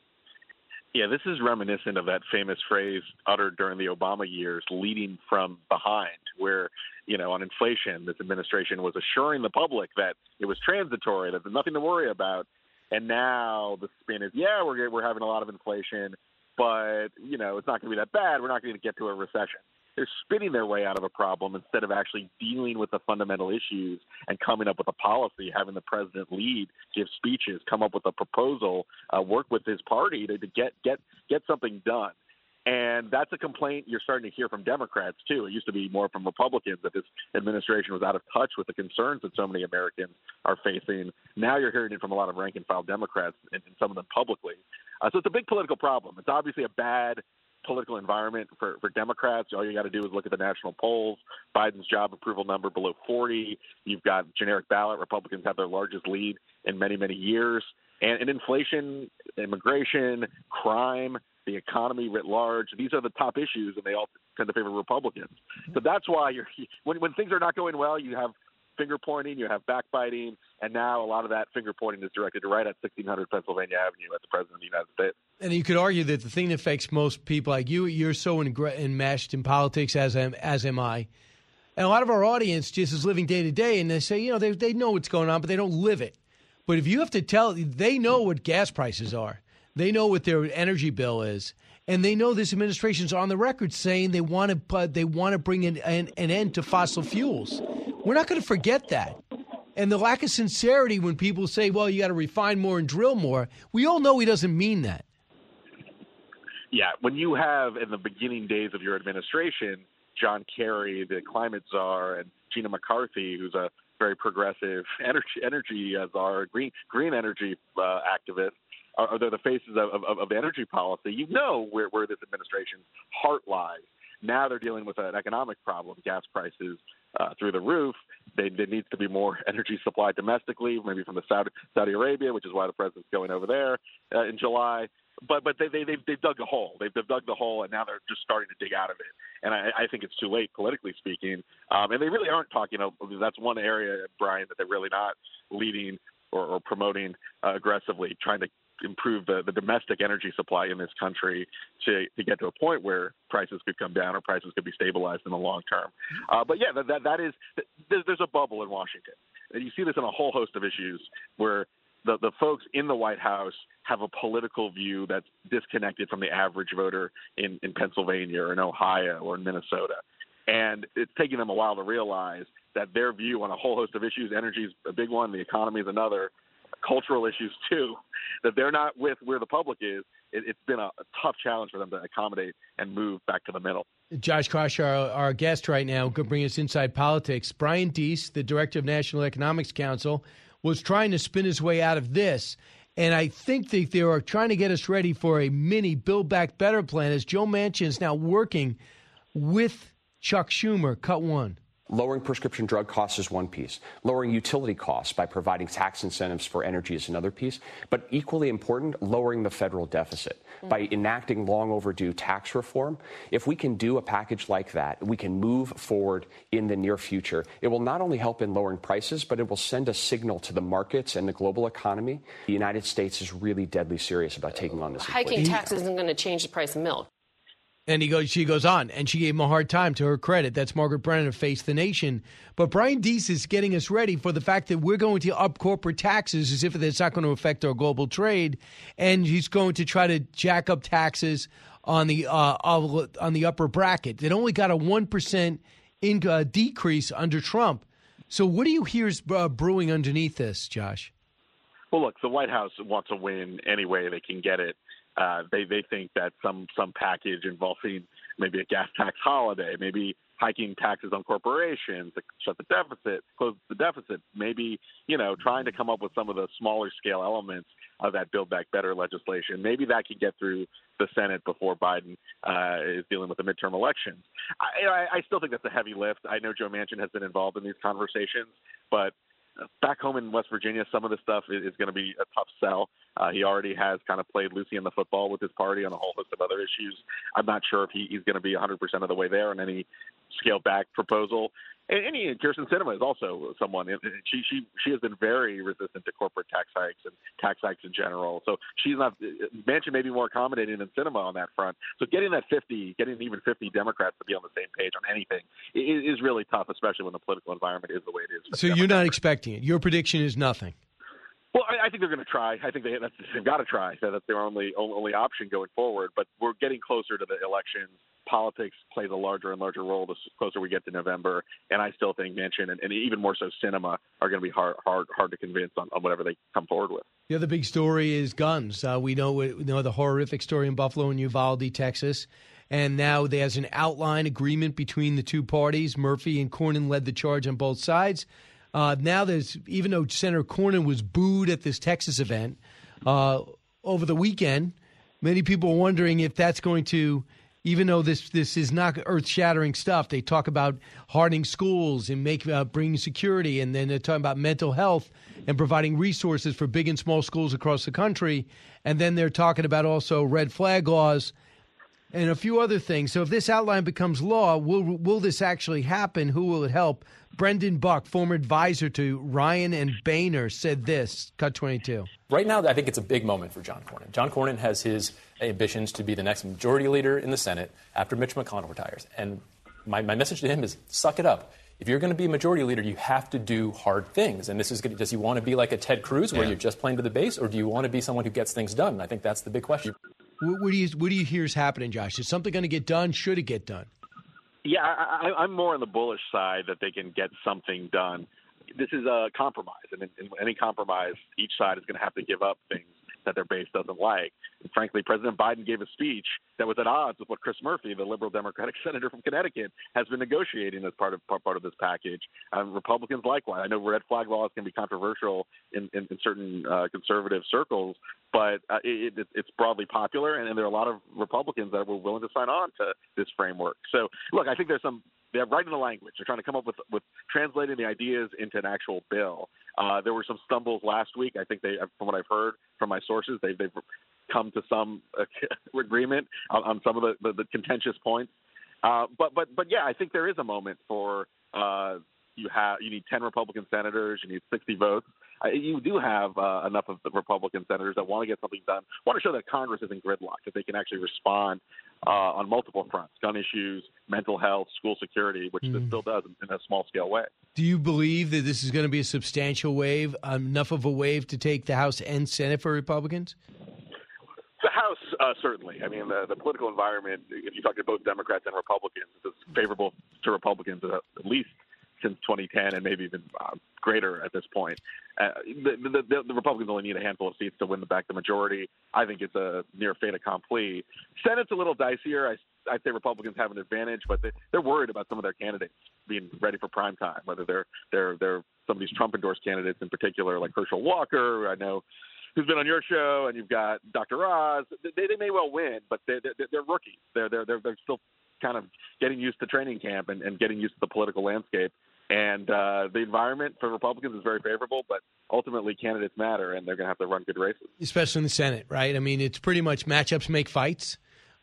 Yeah, this is reminiscent of that famous phrase uttered during the Obama years, leading from behind, where, on inflation, this administration was assuring the public that it was transitory, that there's nothing to worry about. And now the spin is, we're having a lot of inflation, but, it's not going to be that bad. We're not going to get to a recession. they're spinning their way out of a problem instead of actually dealing with the fundamental issues and coming up with a policy, having the president lead, give speeches, come up with a proposal, work with his party to get something done. And that's a complaint you're starting to hear from Democrats, too. It used to be more from Republicans that this administration was out of touch with the concerns that so many Americans are facing. Now you're hearing it from a lot of rank-and-file Democrats, and some of them publicly. So it's a big political problem. It's obviously a bad political environment for Democrats. All you got to do is look at the national polls. Biden's job approval number below 40. You've got generic ballot. Republicans have their largest lead in many, many years. And inflation, immigration, crime, the economy writ large, these are the top issues, and they all tend to favor Republicans. So that's why when things are not going well, you have finger pointing, you have backbiting, and now a lot of that finger pointing is directed right at 1600 Pennsylvania Avenue at the President of the United States. And you could argue that the thing that affects most people like you're so enmeshed in politics, as am I. And a lot of our audience just is living day to day, and they say, they know what's going on, but they don't live it. But if you have to they know what gas prices are. They know what their energy bill is, and they know this administration's on the record saying they want to bring an end to fossil fuels. We're not going to forget that. And the lack of sincerity when people say, well, you got to refine more and drill more, we all know he doesn't mean that. Yeah, when you have, in the beginning days of your administration, John Kerry, the climate czar, and Gina McCarthy, who's a very progressive energy czar, green energy activist, are they the faces of the energy policy? You know where this administration's heart lies. Now they're dealing with an economic problem, gas prices through the roof. There needs to be more energy supply domestically, maybe from the Saudi Arabia, which is why the president's going over there in July. But they've dug a hole. They've dug the hole, and now they're just starting to dig out of it. And I think it's too late, politically speaking. And they really aren't talking. That's one area, Brian, that they're really not leading or promoting aggressively, trying to improve the domestic energy supply in this country to get to a point where prices could come down or prices could be stabilized in the long term. But yeah, there's a bubble in Washington. And you see this in a whole host of issues where the folks in the White House have a political view that's disconnected from the average voter in Pennsylvania or in Ohio or in Minnesota. And it's taking them a while to realize that their view on a whole host of issues, energy is a big one, the economy is another, cultural issues too, that they're not with where the public is. It's been a tough challenge for them to accommodate and move back to the middle. Josh Krosh, our guest right now, could bring us inside politics. Brian Deese, the director of National Economics Council, was trying to spin his way out of this. And I think that they are trying to get us ready for a mini Build Back Better plan as Joe Manchin is now working with Chuck Schumer. Cut one. Lowering prescription drug costs is one piece. Lowering utility costs by providing tax incentives for energy is another piece. But equally important, lowering the federal deficit by enacting long overdue tax reform. If we can do a package like that, we can move forward in the near future. It will not only help in lowering prices, but it will send a signal to the markets and the global economy. The United States is really deadly serious about taking on this. Hiking taxes isn't going to change the price of milk. And she goes on, and she gave him a hard time, to her credit. That's Margaret Brennan of Face the Nation. But Brian Deese is getting us ready for the fact that we're going to up corporate taxes as if it's not going to affect our global trade. And he's going to try to jack up taxes on the upper bracket. It only got a 1% decrease under Trump. So what do you hear is brewing underneath this, Josh? Well, look, the White House wants to win any way they can get it. They think that some package involving maybe a gas tax holiday, maybe hiking taxes on corporations, shut the deficit, close the deficit, maybe, trying to come up with some of the smaller scale elements of that Build Back Better legislation. Maybe that can get through the Senate before Biden is dealing with the midterm elections. I still think that's a heavy lift. I know Joe Manchin has been involved in these conversations, but back home in West Virginia, some of this stuff is going to be a tough sell. He already has kind of played Lucy in the football with his party on a whole host of other issues. I'm not sure if he's going to be 100% of the way there on any scaled-back proposal. And Kirsten Sinema is also someone. She has been very resistant to corporate tax hikes and tax hikes in general. So she's not. Manchin may be more accommodating than Sinema on that front. So getting even 50 Democrats to be on the same page on anything is really tough, especially when the political environment is the way it is. So you're not expecting it. Your prediction is nothing. Well, I think they're going to try. I think they've got to try. That's their only option going forward. But we're getting closer to the elections. politics plays a larger and larger role the closer we get to November. And I still think Manchin and even more so Sinema are going to be hard to convince on whatever they come forward with. The other big story is guns. We know the horrific story in Buffalo and Uvalde, Texas. And now there's an outline agreement between the two parties. Murphy and Cornyn led the charge on both sides. Now even though Senator Cornyn was booed at this Texas event over the weekend, many people are wondering if that's going to, even though this is not earth-shattering stuff, they talk about hardening schools and bringing security, and then they're talking about mental health and providing resources for big and small schools across the country. And then they're talking about also red flag laws and a few other things. So if this outline becomes law, will this actually happen? Who will it help? Brendan Buck, former advisor to Ryan and Boehner, said this, Cut 22. Right now, I think it's a big moment for John Cornyn. John Cornyn has his ambitions to be the next majority leader in the Senate after Mitch McConnell retires. And my message to him is suck it up. If you're going to be a majority leader, you have to do hard things. And does he want to be like a Ted Cruz where you're just playing to the base, or do you want to be someone who gets things done? And I think that's the big question. What do you hear is happening, Josh? Is something going to get done? Should it get done? Yeah, I'm more on the bullish side that they can get something done. This is a compromise, and in any compromise, each side is going to have to give up things that their base doesn't like. And frankly, President Biden gave a speech that was at odds with what Chris Murphy, the liberal Democratic senator from Connecticut, has been negotiating as part of this package. Republicans likewise. I know red flag laws can be controversial in certain conservative circles, but it's broadly popular, and there are a lot of Republicans that were willing to sign on to this framework. So, look, I think they're writing the language. They're trying to come up with translating the ideas into an actual bill. There were some stumbles last week. I think from what I've heard from my sources, they've come to some agreement on some of the contentious points. But yeah, I think there is a moment for you need 10 Republican senators, you need 60 votes. You do have enough of the Republican senators that want to get something done, want to show that Congress isn't gridlocked, that they can actually respond on multiple fronts: gun issues, mental health, school security, which this bill does in a small-scale way. Do you believe that this is going to be a substantial wave, enough of a wave to take the House and Senate for Republicans? The House, certainly. I mean, the political environment, if you talk to both Democrats and Republicans, is favorable to Republicans at least since 2010, and maybe even greater at this point. The Republicans only need a handful of seats to win back the majority. I think it's a near fait accompli. Senate's a little dicier. I'd say Republicans have an advantage, but they're worried about some of their candidates being ready for prime time, whether they're some of these Trump-endorsed candidates in particular, like Herschel Walker, I know, who's been on your show, and you've got Dr. Oz. They may well win, but they're rookies. They're still kind of getting used to training camp and getting used to the political landscape. And the environment for Republicans is very favorable, but ultimately candidates matter, and they're going to have to run good races. Especially in the Senate, right? I mean, it's pretty much matchups make fights.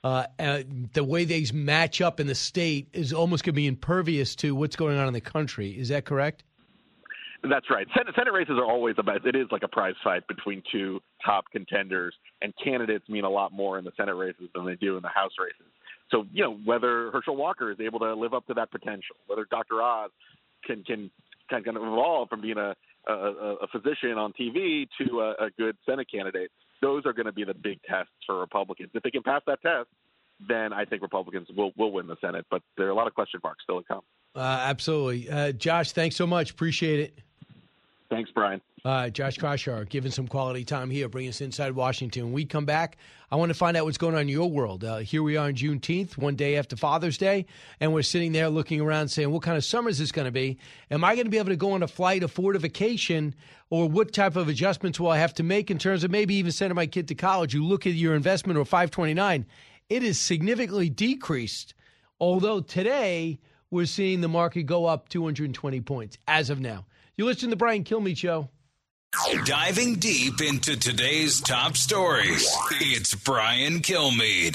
The way they match up in the state is almost going to be impervious to what's going on in the country. Is that correct? That's right. Senate races are always it is like a prize fight between two top contenders, and candidates mean a lot more in the Senate races than they do in the House races. So, whether Herschel Walker is able to live up to that potential, whether Dr. Oz can kind of evolve from being a physician on TV to a good Senate candidate, those are going to be the big tests for Republicans. If they can pass that test, then I think Republicans will win the Senate. But there are a lot of question marks still to come. Absolutely. Josh, thanks so much. Appreciate it. Thanks, Brian. Josh Koshar, giving some quality time here, bringing us inside Washington. When we come back, I want to find out what's going on in your world. Here we are on Juneteenth, one day after Father's Day, and we're sitting there looking around saying, what kind of summer is this going to be? Am I going to be able to go on a flight, afford a vacation, or what type of adjustments will I have to make in terms of maybe even sending my kid to college? You look at your investment or 529, it is significantly decreased, although today we're seeing the market go up 220 points as of now. You listen to the Brian Kilmeade Show. Diving deep into today's top stories, it's Brian Kilmeade.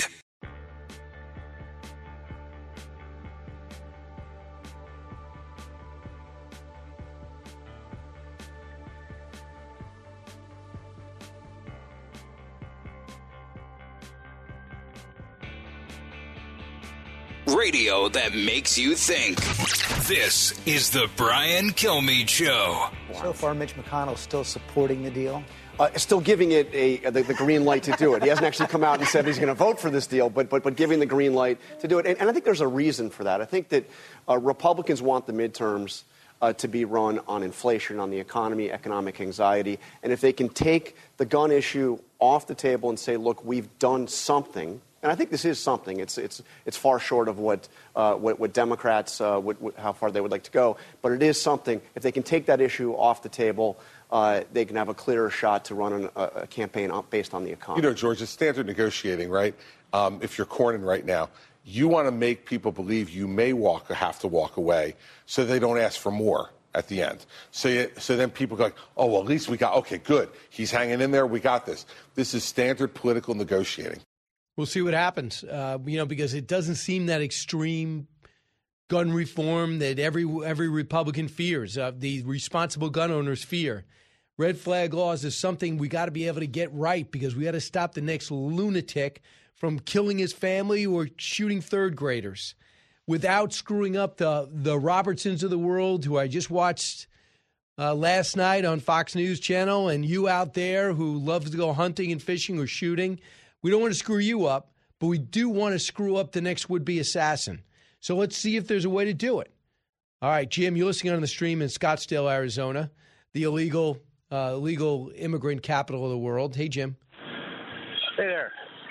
Radio that makes you think. This is the Brian Kilmeade Show. So far, Mitch McConnell's still supporting the deal? Still giving it the green light to do it. He hasn't actually come out and said he's going to vote for this deal, but giving the green light to do it. And I think there's a reason for that. I think that Republicans want the midterms to be run on inflation, on the economy, economic anxiety. And if they can take the gun issue off the table and say, look, we've done something, and I think this is something. It's far short of what Democrats, how far they would like to go. But it is something. If they can take that issue off the table, they can have a clearer shot to run a campaign based on the economy. You know, George, it's standard negotiating, right? If you're Cornyn right now, you want to make people believe you may have to walk away so they don't ask for more at the end. So then people go like, oh, well, at least we got, okay, good. He's hanging in there. We got this. This is standard political negotiating. We'll see what happens, because it doesn't seem that extreme gun reform that every Republican fears, the responsible gun owners fear. Red flag laws is something we got to be able to get right because we got to stop the next lunatic from killing his family or shooting third graders without screwing up the Robertsons of the world, who I just watched last night on Fox News Channel, and you out there who loves to go hunting and fishing or shooting. We don't want to screw you up, but we do want to screw up the next would-be assassin. So let's see if there's a way to do it. All right, Jim, you're listening on the stream in Scottsdale, Arizona, the illegal immigrant capital of the world. Hey, Jim. Hey there.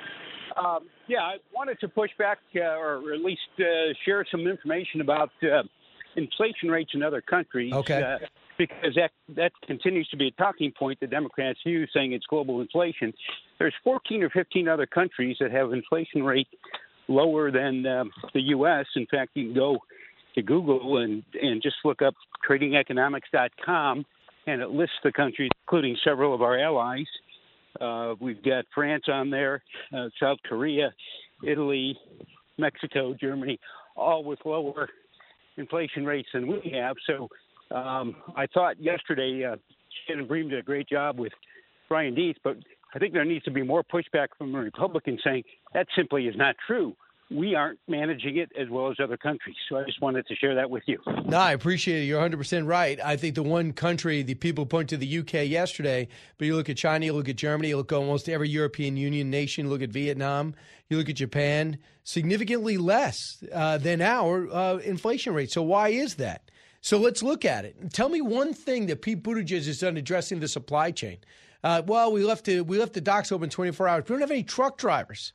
I wanted to push back or at least share some information about inflation rates in other countries. Okay. Because that continues to be a talking point the Democrats use, saying it's global inflation. There's 14 or 15 other countries that have inflation rate lower than the U.S. In fact, you can go to Google and just look up tradingeconomics.com, and it lists the countries, including several of our allies. We've got France on there, South Korea, Italy, Mexico, Germany, all with lower inflation rates than we have. So I thought yesterday Shannon Bream did a great job with Brian Deese, but I think there needs to be more pushback from the Republicans saying that simply is not true. We aren't managing it as well as other countries. So I just wanted to share that with you. No, I appreciate it. You're 100% right. I think the one country, the people point to the UK yesterday, but you look at China, you look at Germany, you look at almost every European Union nation, you look at Vietnam, you look at Japan, significantly less than our inflation rate. So why is that? So let's look at it. Tell me one thing that Pete Buttigieg has done addressing the supply chain. We left the docks open 24 hours. We don't have any truck drivers.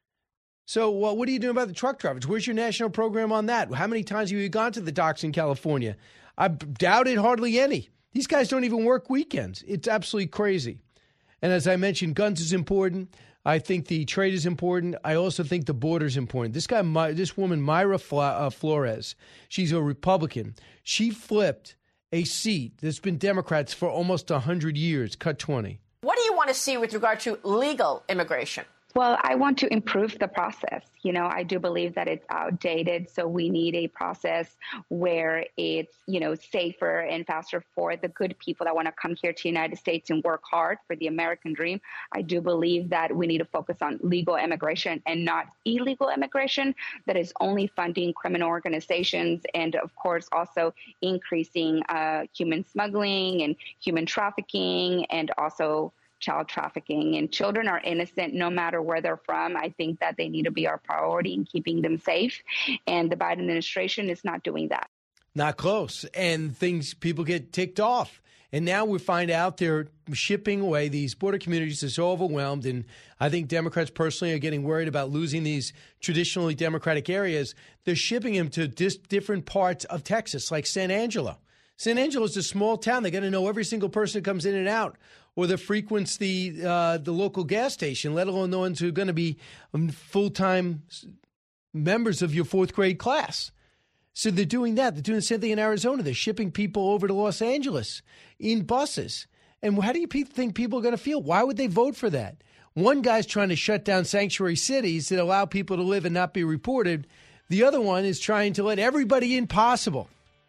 So what are you doing about the truck drivers? Where's your national program on that? How many times have you gone to the docks in California? I doubt it hardly any. These guys don't even work weekends. It's absolutely crazy. And as I mentioned, guns is important. I think the trade is important. I also think the border is important. This woman, Myra Flores, she's a Republican. She flipped a seat that's been Democrats for almost 100 years, cut 20. What do you want to see with regard to legal immigration? Well, I want to improve the process. I do believe that it's outdated. So we need a process where it's, safer and faster for the good people that want to come here to the United States and work hard for the American dream. I do believe that we need to focus on legal immigration and not illegal immigration that is only funding criminal organizations and, of course, also increasing human smuggling and human trafficking and also child trafficking. And children are innocent no matter where they're from. I think that they need to be our priority in keeping them safe. And the Biden administration is not doing that. Not close. And people get ticked off. And now we find out they're shipping away. These border communities are so overwhelmed. And I think Democrats personally are getting worried about losing these traditionally Democratic areas. They're shipping them to different parts of Texas, like San Angelo. San Angelo is a small town. They got to know every single person that comes in and out, or that frequents the local gas station, let alone the ones who are going to be full-time members of your fourth grade class. So they're doing that. They're doing the same thing in Arizona. They're shipping people over to Los Angeles in buses. And how do you think people are going to feel? Why would they vote for that? One guy's trying to shut down sanctuary cities that allow people to live and not be reported. The other one is trying to let everybody in possible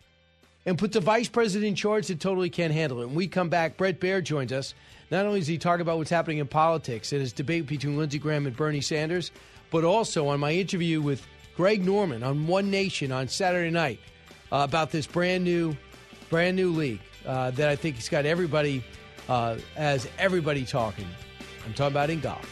and put the vice president in charge that totally can't handle it. When we come back, Bret Baier joins us. Not only does he talk about what's happening in politics and his debate between Lindsey Graham and Bernie Sanders, but also on my interview with Greg Norman on One Nation on Saturday night about this brand new league that I think has got everybody talking. I'm talking about in golf.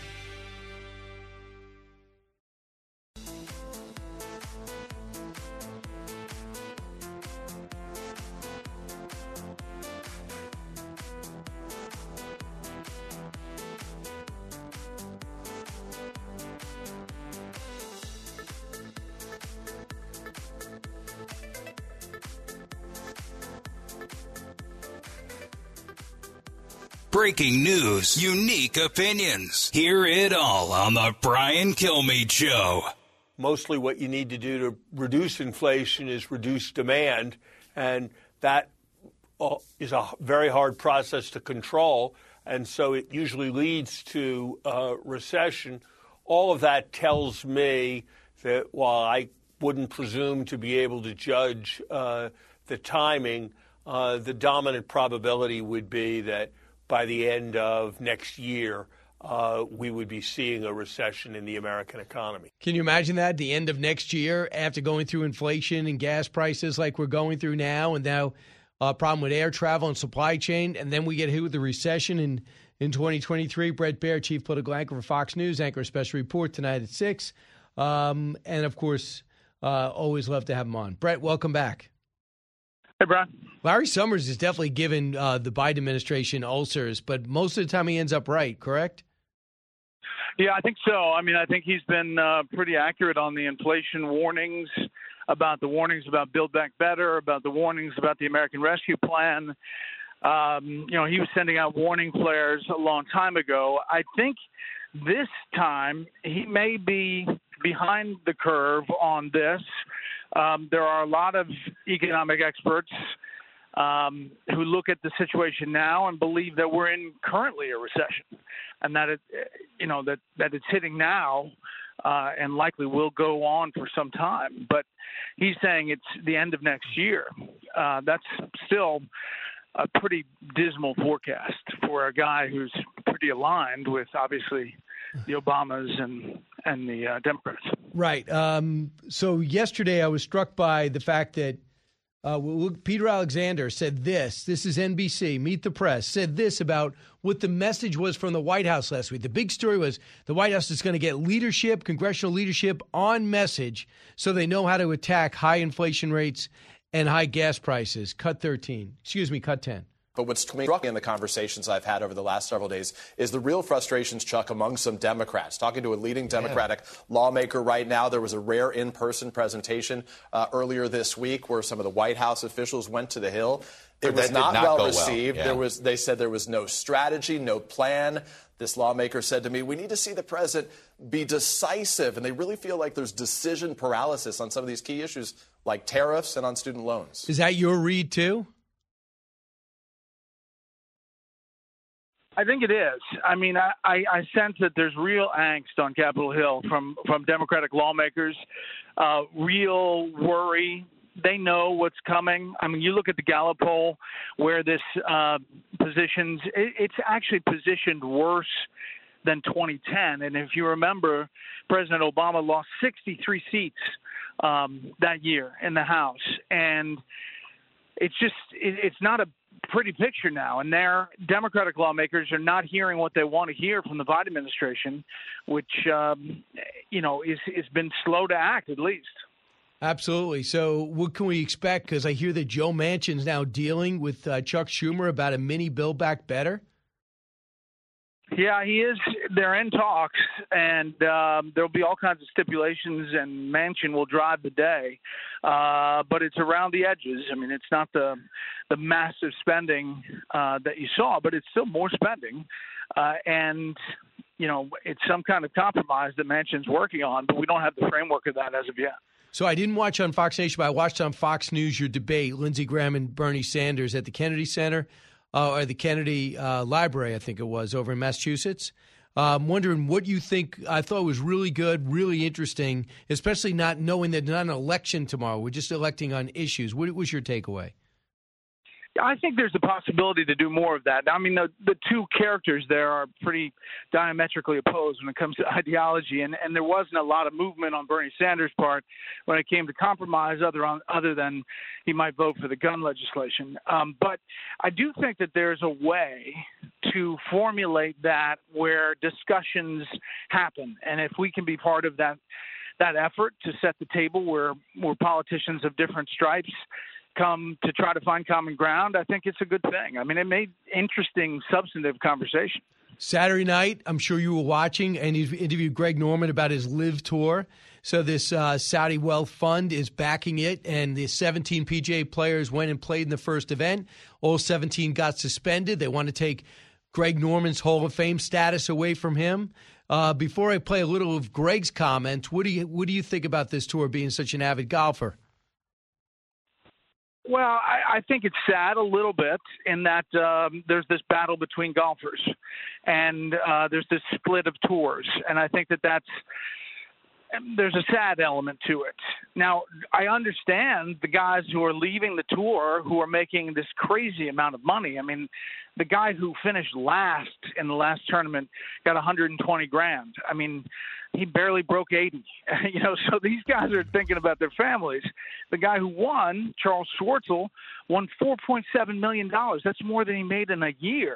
Breaking news, unique opinions. Hear it all on the Brian Kilmeade Show. Mostly what you need to do to reduce inflation is reduce demand, and that is a very hard process to control, and so it usually leads to recession. All of that tells me that while I wouldn't presume to be able to judge the timing, the dominant probability would be that by the end of next year, we would be seeing a recession in the American economy. Can you imagine that? The end of next year, after going through inflation and gas prices like we're going through now, and now a problem with air travel and supply chain, and then we get hit with the recession in 2023. Bret Baier, chief political anchor for Fox News, anchor a special report tonight at 6. And, of course, always love to have him on. Bret, welcome back. Hey, Brian. Larry Summers is definitely given the Biden administration ulcers, but most of the time he ends up right, correct? Yeah, I think so. I mean, I think he's been pretty accurate on the inflation warnings, about Build Back Better, about the warnings about the American Rescue Plan. He was sending out warning flares a long time ago. I think this time he may be behind the curve on this. There are a lot of economic experts who look at the situation now and believe that we're in currently a recession, and that that it's hitting now and likely will go on for some time. But he's saying it's the end of next year. That's still a pretty dismal forecast for a guy who's pretty aligned with, obviously, the Obamas and the Democrats. Right. So yesterday I was struck by the fact that Peter Alexander said this is NBC, Meet the Press, said this about what the message was from the White House last week. The big story was the White House is going to get leadership, congressional leadership on message so they know how to attack high inflation rates and high gas prices. Cut 10. But what's struck me in the conversations I've had over the last several days is the real frustrations, Chuck, among some Democrats. Talking to a leading Democratic lawmaker right now, there was a rare in-person presentation earlier this week where some of the White House officials went to the Hill. It was not well received. Yeah. They said there was no strategy, no plan. This lawmaker said to me, we need to see the president be decisive, and they really feel like there's decision paralysis on some of these key issues like tariffs and on student loans. Is that your read, too? I think it is. I mean, I sense that there's real angst on Capitol Hill from Democratic lawmakers, real worry. They know what's coming. I mean, you look at the Gallup poll where this positions, it's actually positioned worse than 2010. And if you remember, President Obama lost 63 seats that year in the House. And it's not a pretty picture now, and their Democratic lawmakers are not hearing what they want to hear from the Biden administration, which is been slow to act, at least. Absolutely. So what can we expect? Because I hear that Joe Manchin's now dealing with Chuck Schumer about a mini Build Back Better. Yeah, he is. They're in talks, and there'll be all kinds of stipulations, and Manchin will drive the day. But it's around the edges. I mean, it's not the massive spending that you saw, but it's still more spending. And, it's some kind of compromise that Manchin's working on, but we don't have the framework of that as of yet. So I didn't watch on Fox Nation, but I watched on Fox News your debate, Lindsey Graham and Bernie Sanders at the Kennedy Center. Or the Kennedy Library, I think it was, over in Massachusetts. I'm wondering what you think. I thought it was really good, really interesting, especially not knowing that there's not an election tomorrow. We're just electing on issues. What was your takeaway? I think there's a possibility to do more of that. I mean, the two characters there are pretty diametrically opposed when it comes to ideology, and there wasn't a lot of movement on Bernie Sanders' part when it came to compromise other than he might vote for the gun legislation. But I do think that there's a way to formulate that where discussions happen, and if we can be part of that effort to set the table where politicians of different stripes come to try to find common ground, I think it's a good thing. I mean, it made interesting, substantive conversation. Saturday night, I'm sure you were watching, and he interviewed Greg Norman about his LIV Tour. So this Saudi Wealth Fund is backing it, and the 17 PGA players went and played in the first event. All 17 got suspended. They want to take Greg Norman's Hall of Fame status away from him. Before I play a little of Greg's comment, what do you think about this tour being such an avid golfer? Well, I think it's sad a little bit in that there's this battle between golfers, and there's this split of tours, and I think there's a sad element to it. Now, I understand the guys who are leaving the tour who are making this crazy amount of money. I mean, the guy who finished last in the last tournament got $120,000. I mean, he barely broke 80. So these guys are thinking about their families. The guy who won, Charles Schwartzel, won $4.7 million. That's more than he made in a year.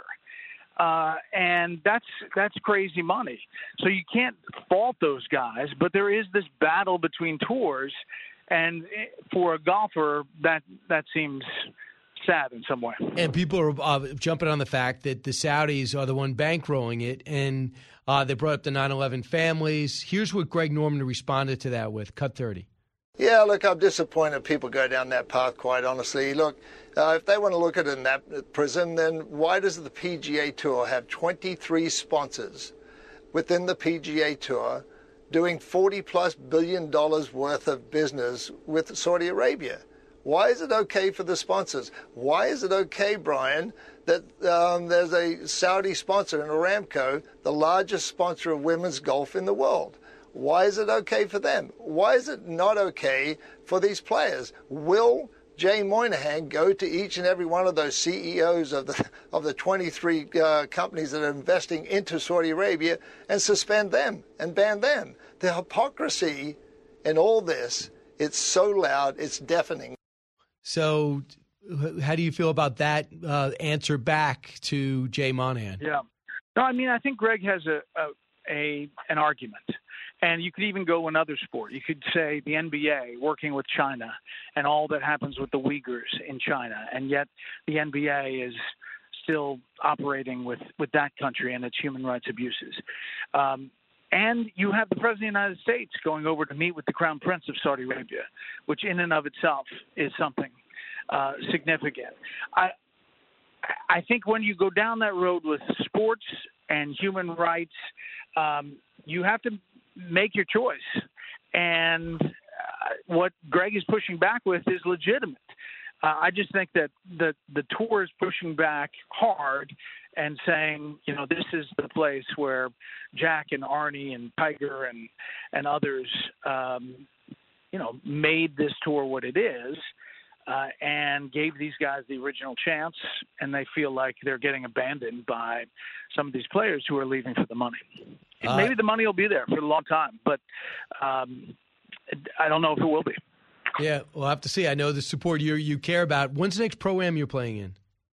And that's crazy money. So you can't fault those guys, but there is this battle between tours, and for a golfer, that seems sad in some way. And people are jumping on the fact that the Saudis are the one bankrolling it, and they brought up the 9/11 families. Here's what Greg Norman responded to that with. Cut 30. Yeah, look, I'm disappointed people go down that path, quite honestly. Look, if they want to look at it in that prism, then why does the PGA Tour have 23 sponsors within the PGA Tour doing $40+ billion worth of business with Saudi Arabia? Why is it okay for the sponsors? Why is it okay, Brian, that there's a Saudi sponsor in Aramco, the largest sponsor of women's golf in the world? Why is it okay for them? Why is it not okay for these players? Will Jay Moynihan go to each and every one of those CEOs of the 23 companies that are investing into Saudi Arabia and suspend them and ban them? The hypocrisy in all this, it's so loud, it's deafening. So how do you feel about that answer back to Jay Moynihan? Yeah. No, I mean, I think Greg has an argument. And you could even go another sport. You could say the NBA working with China and all that happens with the Uyghurs in China. And yet the NBA is still operating with that country and its human rights abuses. And you have the President of the United States going over to meet with the Crown Prince of Saudi Arabia, which in and of itself is something significant. I think when you go down that road with sports and human rights, you have to make your choice. And what Greg is pushing back with is legitimate. I just think that the tour is pushing back hard and saying, this is the place where Jack and Arnie and Tiger and others, made this tour what it is and gave these guys the original chance, and they feel like they're getting abandoned by some of these players who are leaving for the money. Maybe the money will be there for a long time, but I don't know if it will be. Yeah, we'll have to see. I know the support you care about. When's the next Pro-Am you're playing in?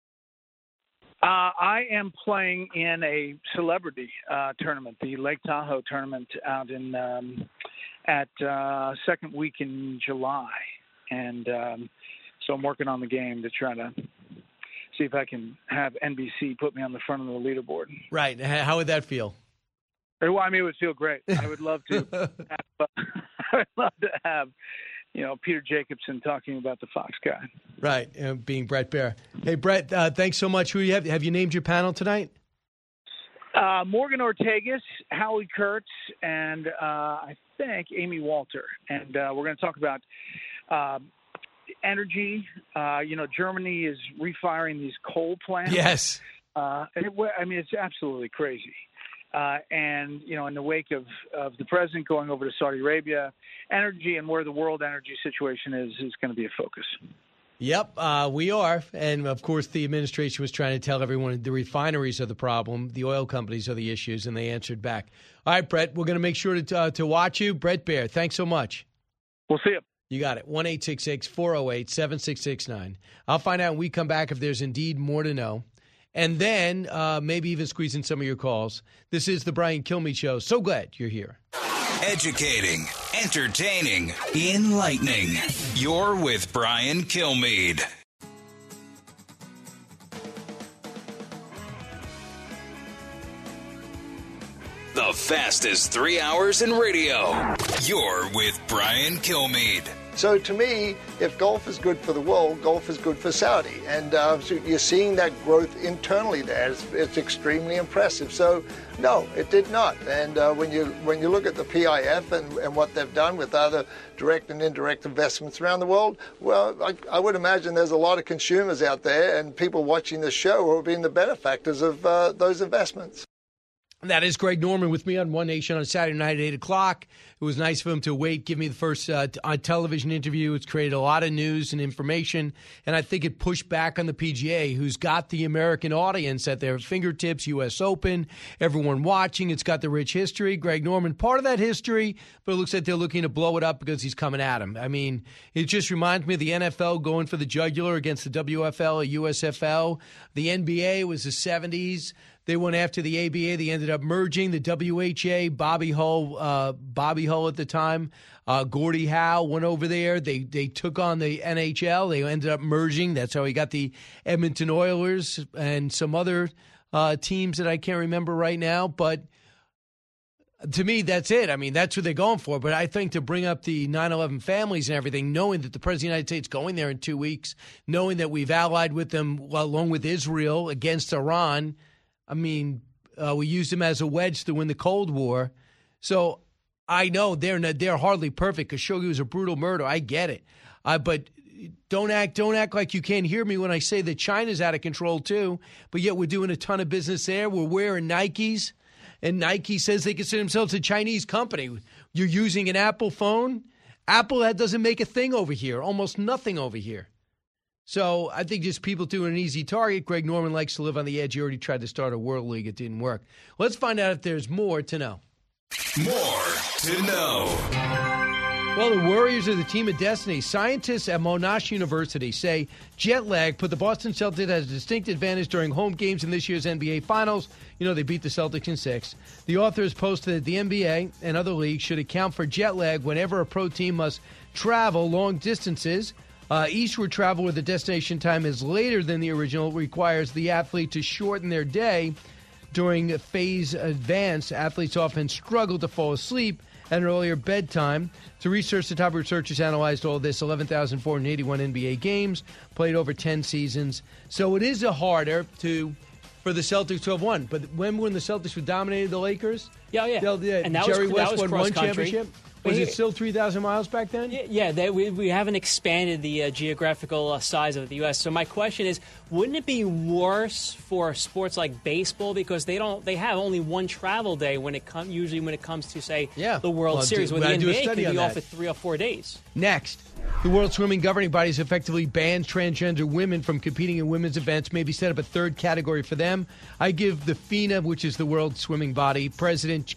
I am playing in a celebrity tournament, the Lake Tahoe tournament out in at second week in July. And so I'm working on the game to try to see if I can have NBC put me on the front of the leaderboard. Right. How would that feel? Well, I mean, it would feel great. I would love to have Peter Jacobson talking about the Fox guy. Right, being Brett Baer. Hey, Brett, thanks so much. Who you have you named your panel tonight? Morgan Ortagus, Howie Kurtz, and I think Amy Walter. And we're going to talk about energy. Germany is refiring these coal plants. Yes. It's absolutely crazy. And in the wake of the president going over to Saudi Arabia, energy and where the world energy situation is going to be a focus. Yep, we are. And, of course, the administration was trying to tell everyone the refineries are the problem, the oil companies are the issues, and they answered back. All right, Brett, we're going to make sure to watch you. Brett Baer, thanks so much. We'll see you. You got it. 1-866-408-7669. I'll find out when we come back if there's indeed more to know. And then maybe even squeeze in some of your calls. This is the Brian Kilmeade Show. So glad you're here. Educating, entertaining, enlightening. You're with Brian Kilmeade. The fastest 3 hours in radio. You're with Brian Kilmeade. So to me, if golf is good for the world, golf is good for Saudi. And so you're seeing that growth internally there. It's extremely impressive. So no, it did not. And when you look at the PIF and what they've done with other direct and indirect investments around the world, well, I would imagine there's a lot of consumers out there and people watching this show who have been the benefactors of those investments. That is Greg Norman with me on One Nation on Saturday night at 8 o'clock. It was nice for him to give me the first television interview. It's created a lot of news and information, and I think it pushed back on the PGA, who's got the American audience at their fingertips, U.S. Open, everyone watching. It's got the rich history. Greg Norman, part of that history, but it looks like they're looking to blow it up because he's coming at him. I mean, it just reminds me of the NFL going for the jugular against the WFL or USFL. The NBA was the 70s. They went after the ABA. They ended up merging the WHA. Bobby Hull at the time. Gordie Howe went over there. They took on the NHL. They ended up merging. That's how he got the Edmonton Oilers and some other teams that I can't remember right now. But to me, that's it. I mean, that's what they're going for. But I think to bring up the 9/11 families and everything, knowing that the President of the United States is going there in 2 weeks, knowing that we've allied with them along with Israel against Iran, I mean, we used them as a wedge to win the Cold War. So I know they're hardly perfect. Khashoggi was a brutal murder. I get it. But don't act like you can't hear me when I say that China's out of control too. But yet we're doing a ton of business there. We're wearing Nikes. And Nike says they consider themselves a Chinese company. You're using an Apple phone. Apple doesn't make a thing over here, almost nothing over here. So I think just people doing an easy target. Greg Norman likes to live on the edge. He already tried to start a World League. It didn't work. Let's find out if there's more to know. More to know. Well, the Warriors are the team of destiny. Scientists at Monash University say jet lag put the Boston Celtics at a distinct advantage during home games in this year's NBA Finals. You know, they beat the Celtics in 6. The authors posted that the NBA and other leagues should account for jet lag whenever a pro team must travel long distances. Eastward travel where the destination time is later than the original requires the athlete to shorten their day. During phase advance, athletes often struggle to fall asleep at an earlier bedtime. To research, the top researchers analyzed all this, 11,481 NBA games, played over 10 seasons. So it is harder for the Celtics to have won. But when the Celtics dominated the Lakers? Yeah. And Jerry West won one championship? Was it still 3,000 miles back then? Yeah, we haven't expanded the geographical size of the U.S. So my question is, wouldn't it be worse for sports like baseball because they have only one travel day when it comes to say the World Series, where the NBA can be off for 3 or 4 days? Next. The World Swimming Governing Body has effectively banned transgender women from competing in women's events, maybe set up a third category for them. I give the FINA, which is the World Swimming Body, president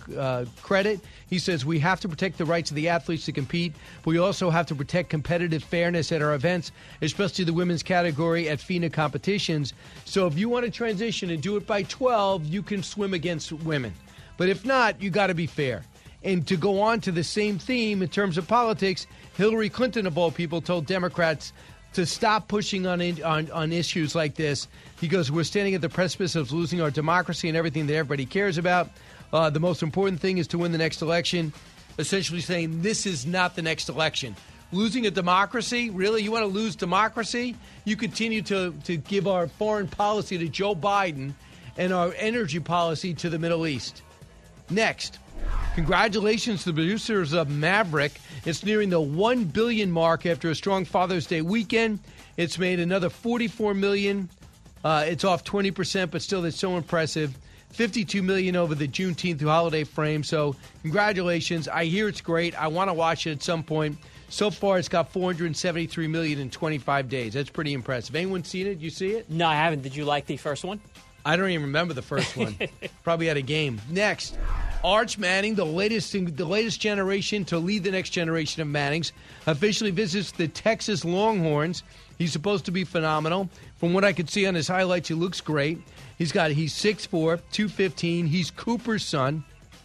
credit. He says we have to protect the rights of the athletes to compete, but we also have to protect competitive fairness at our events, especially the women's category at FINA competitions. So if you want to transition and do it by 12, you can swim against women. But if not, you got to be fair. And to go on to the same theme in terms of politics, Hillary Clinton, of all people, told Democrats to stop pushing on issues like this because we're standing at the precipice of losing our democracy and everything that everybody cares about. The most important thing is to win the next election, essentially saying this is not the next election. Losing a democracy? Really? You want to lose democracy? You continue to give our foreign policy to Joe Biden and our energy policy to the Middle East. Next. Congratulations to the producers of Maverick. It's nearing the $1 billion mark after a strong Father's Day weekend. It's made another $44 million. It's off 20%, but still that's so impressive. $52 million over the Juneteenth holiday frame. So congratulations. I hear it's great. I want to watch it at some point. So far, it's got $473 million in 25 days. That's pretty impressive. Anyone seen it? You see it? No, I haven't. Did you like the first one? I don't even remember the first one. Probably at a game. Next, Arch Manning, the latest generation to lead the next generation of Mannings, officially visits the Texas Longhorns. He's supposed to be phenomenal. From what I could see on his highlights, he looks great. He's 6'4", 215. He's Cooper's son.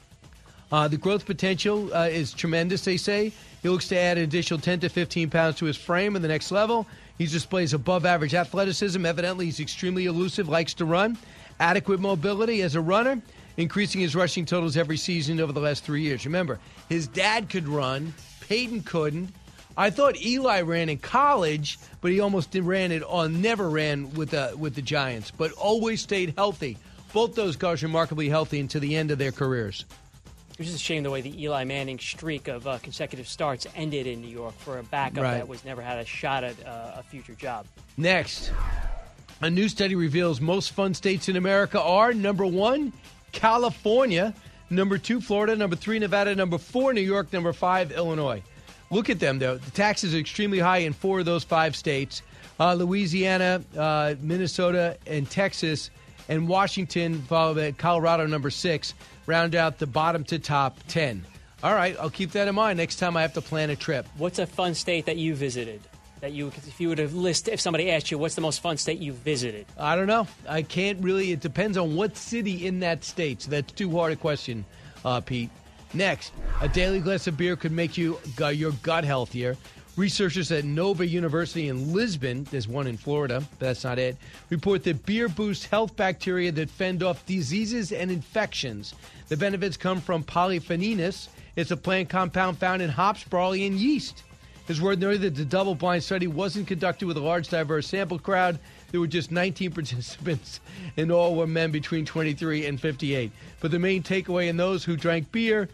The growth potential is tremendous, they say. He looks to add an additional 10 to 15 pounds to his frame in the next level. He displays above-average athleticism. Evidently, he's extremely elusive, likes to run. Adequate mobility as a runner, increasing his rushing totals every season over the last 3 years. Remember, his dad could run. Peyton couldn't. I thought Eli ran in college, but he almost never ran with the Giants, but always stayed healthy. Both those guys remarkably healthy into the end of their careers. It was just a shame the way the Eli Manning streak of consecutive starts ended in New York for a backup that never had a shot at a future job. Next, a new study reveals most fun states in America are number 1, California, number 2, Florida, number 3, Nevada, number 4, New York, number 5, Illinois. Look at them, though. The taxes are extremely high in 4 of those 5 states. Louisiana, Minnesota, and Texas, and Washington, followed by Colorado, number 6. Round out the bottom to top 10. All right, I'll keep that in mind next time I have to plan a trip. What's a fun state that you visited? If you were to list, if somebody asked you, what's the most fun state you visited? I don't know. I can't really. It depends on what city in that state. So that's too hard a question, Pete. Next, a daily glass of beer could make your gut healthier. Researchers at Nova University in Lisbon, there's one in Florida, but that's not it, report that beer boosts health bacteria that fend off diseases and infections. The benefits come from polyphenol. It's a plant compound found in hops, barley, and yeast. It's worth noting that the double-blind study wasn't conducted with a large, diverse sample crowd. There were just 19 participants, and all were men between 23 and 58. But the main takeaway in those who drank beer,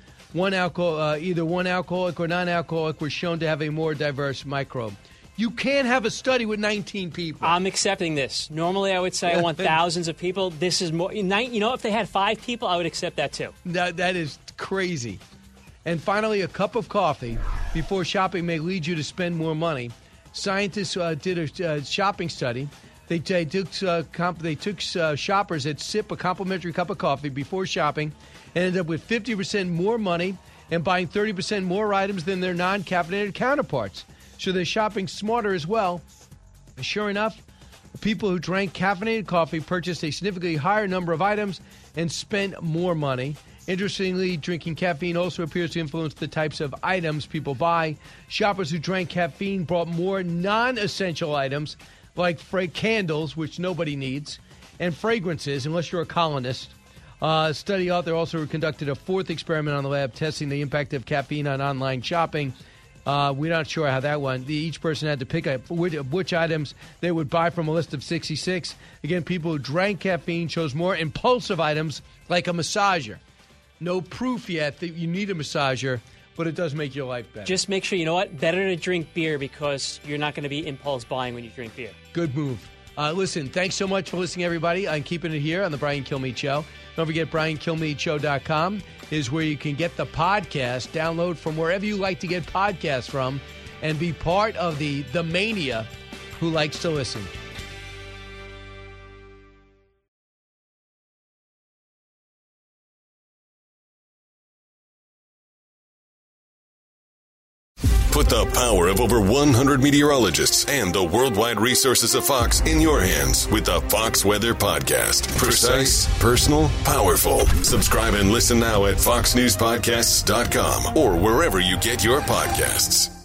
either one alcoholic or non-alcoholic, were shown to have a more diverse microbe. You can't have a study with 19 people. I'm accepting this. Normally, I would say I want thousands of people. This is more. If they had 5 people, I would accept that too. That is crazy. And finally, a cup of coffee before shopping may lead you to spend more money. Scientists did a shopping study. They took shoppers that sip a complimentary cup of coffee before shopping and ended up with 50% more money and buying 30% more items than their non-caffeinated counterparts. So they're shopping smarter as well. And sure enough, people who drank caffeinated coffee purchased a significantly higher number of items and spent more money. Interestingly, drinking caffeine also appears to influence the types of items people buy. Shoppers who drank caffeine bought more non-essential items like candles, which nobody needs, and fragrances, unless you're a colonist. Study author also conducted a 4th experiment on the lab testing the impact of caffeine on online shopping. We're not sure how that went. Each person had to pick up which items they would buy from a list of 66. Again, people who drank caffeine chose more impulsive items like a massager. No proof yet that you need a massager, but it does make your life better. Just make sure, you know what? Better to drink beer because you're not going to be impulse buying when you drink beer. Good move. Listen, thanks so much for listening, everybody. I'm keeping it here on the Brian Kilmeade Show. Don't forget, BrianKilmeadeShow.com is where you can get the podcast. Download from wherever you like to get podcasts from and be part of the mania who likes to listen. Put the power of over 100 meteorologists and the worldwide resources of Fox in your hands with the Fox Weather Podcast. Precise, personal, powerful. Subscribe and listen now at foxnewspodcasts.com or wherever you get your podcasts.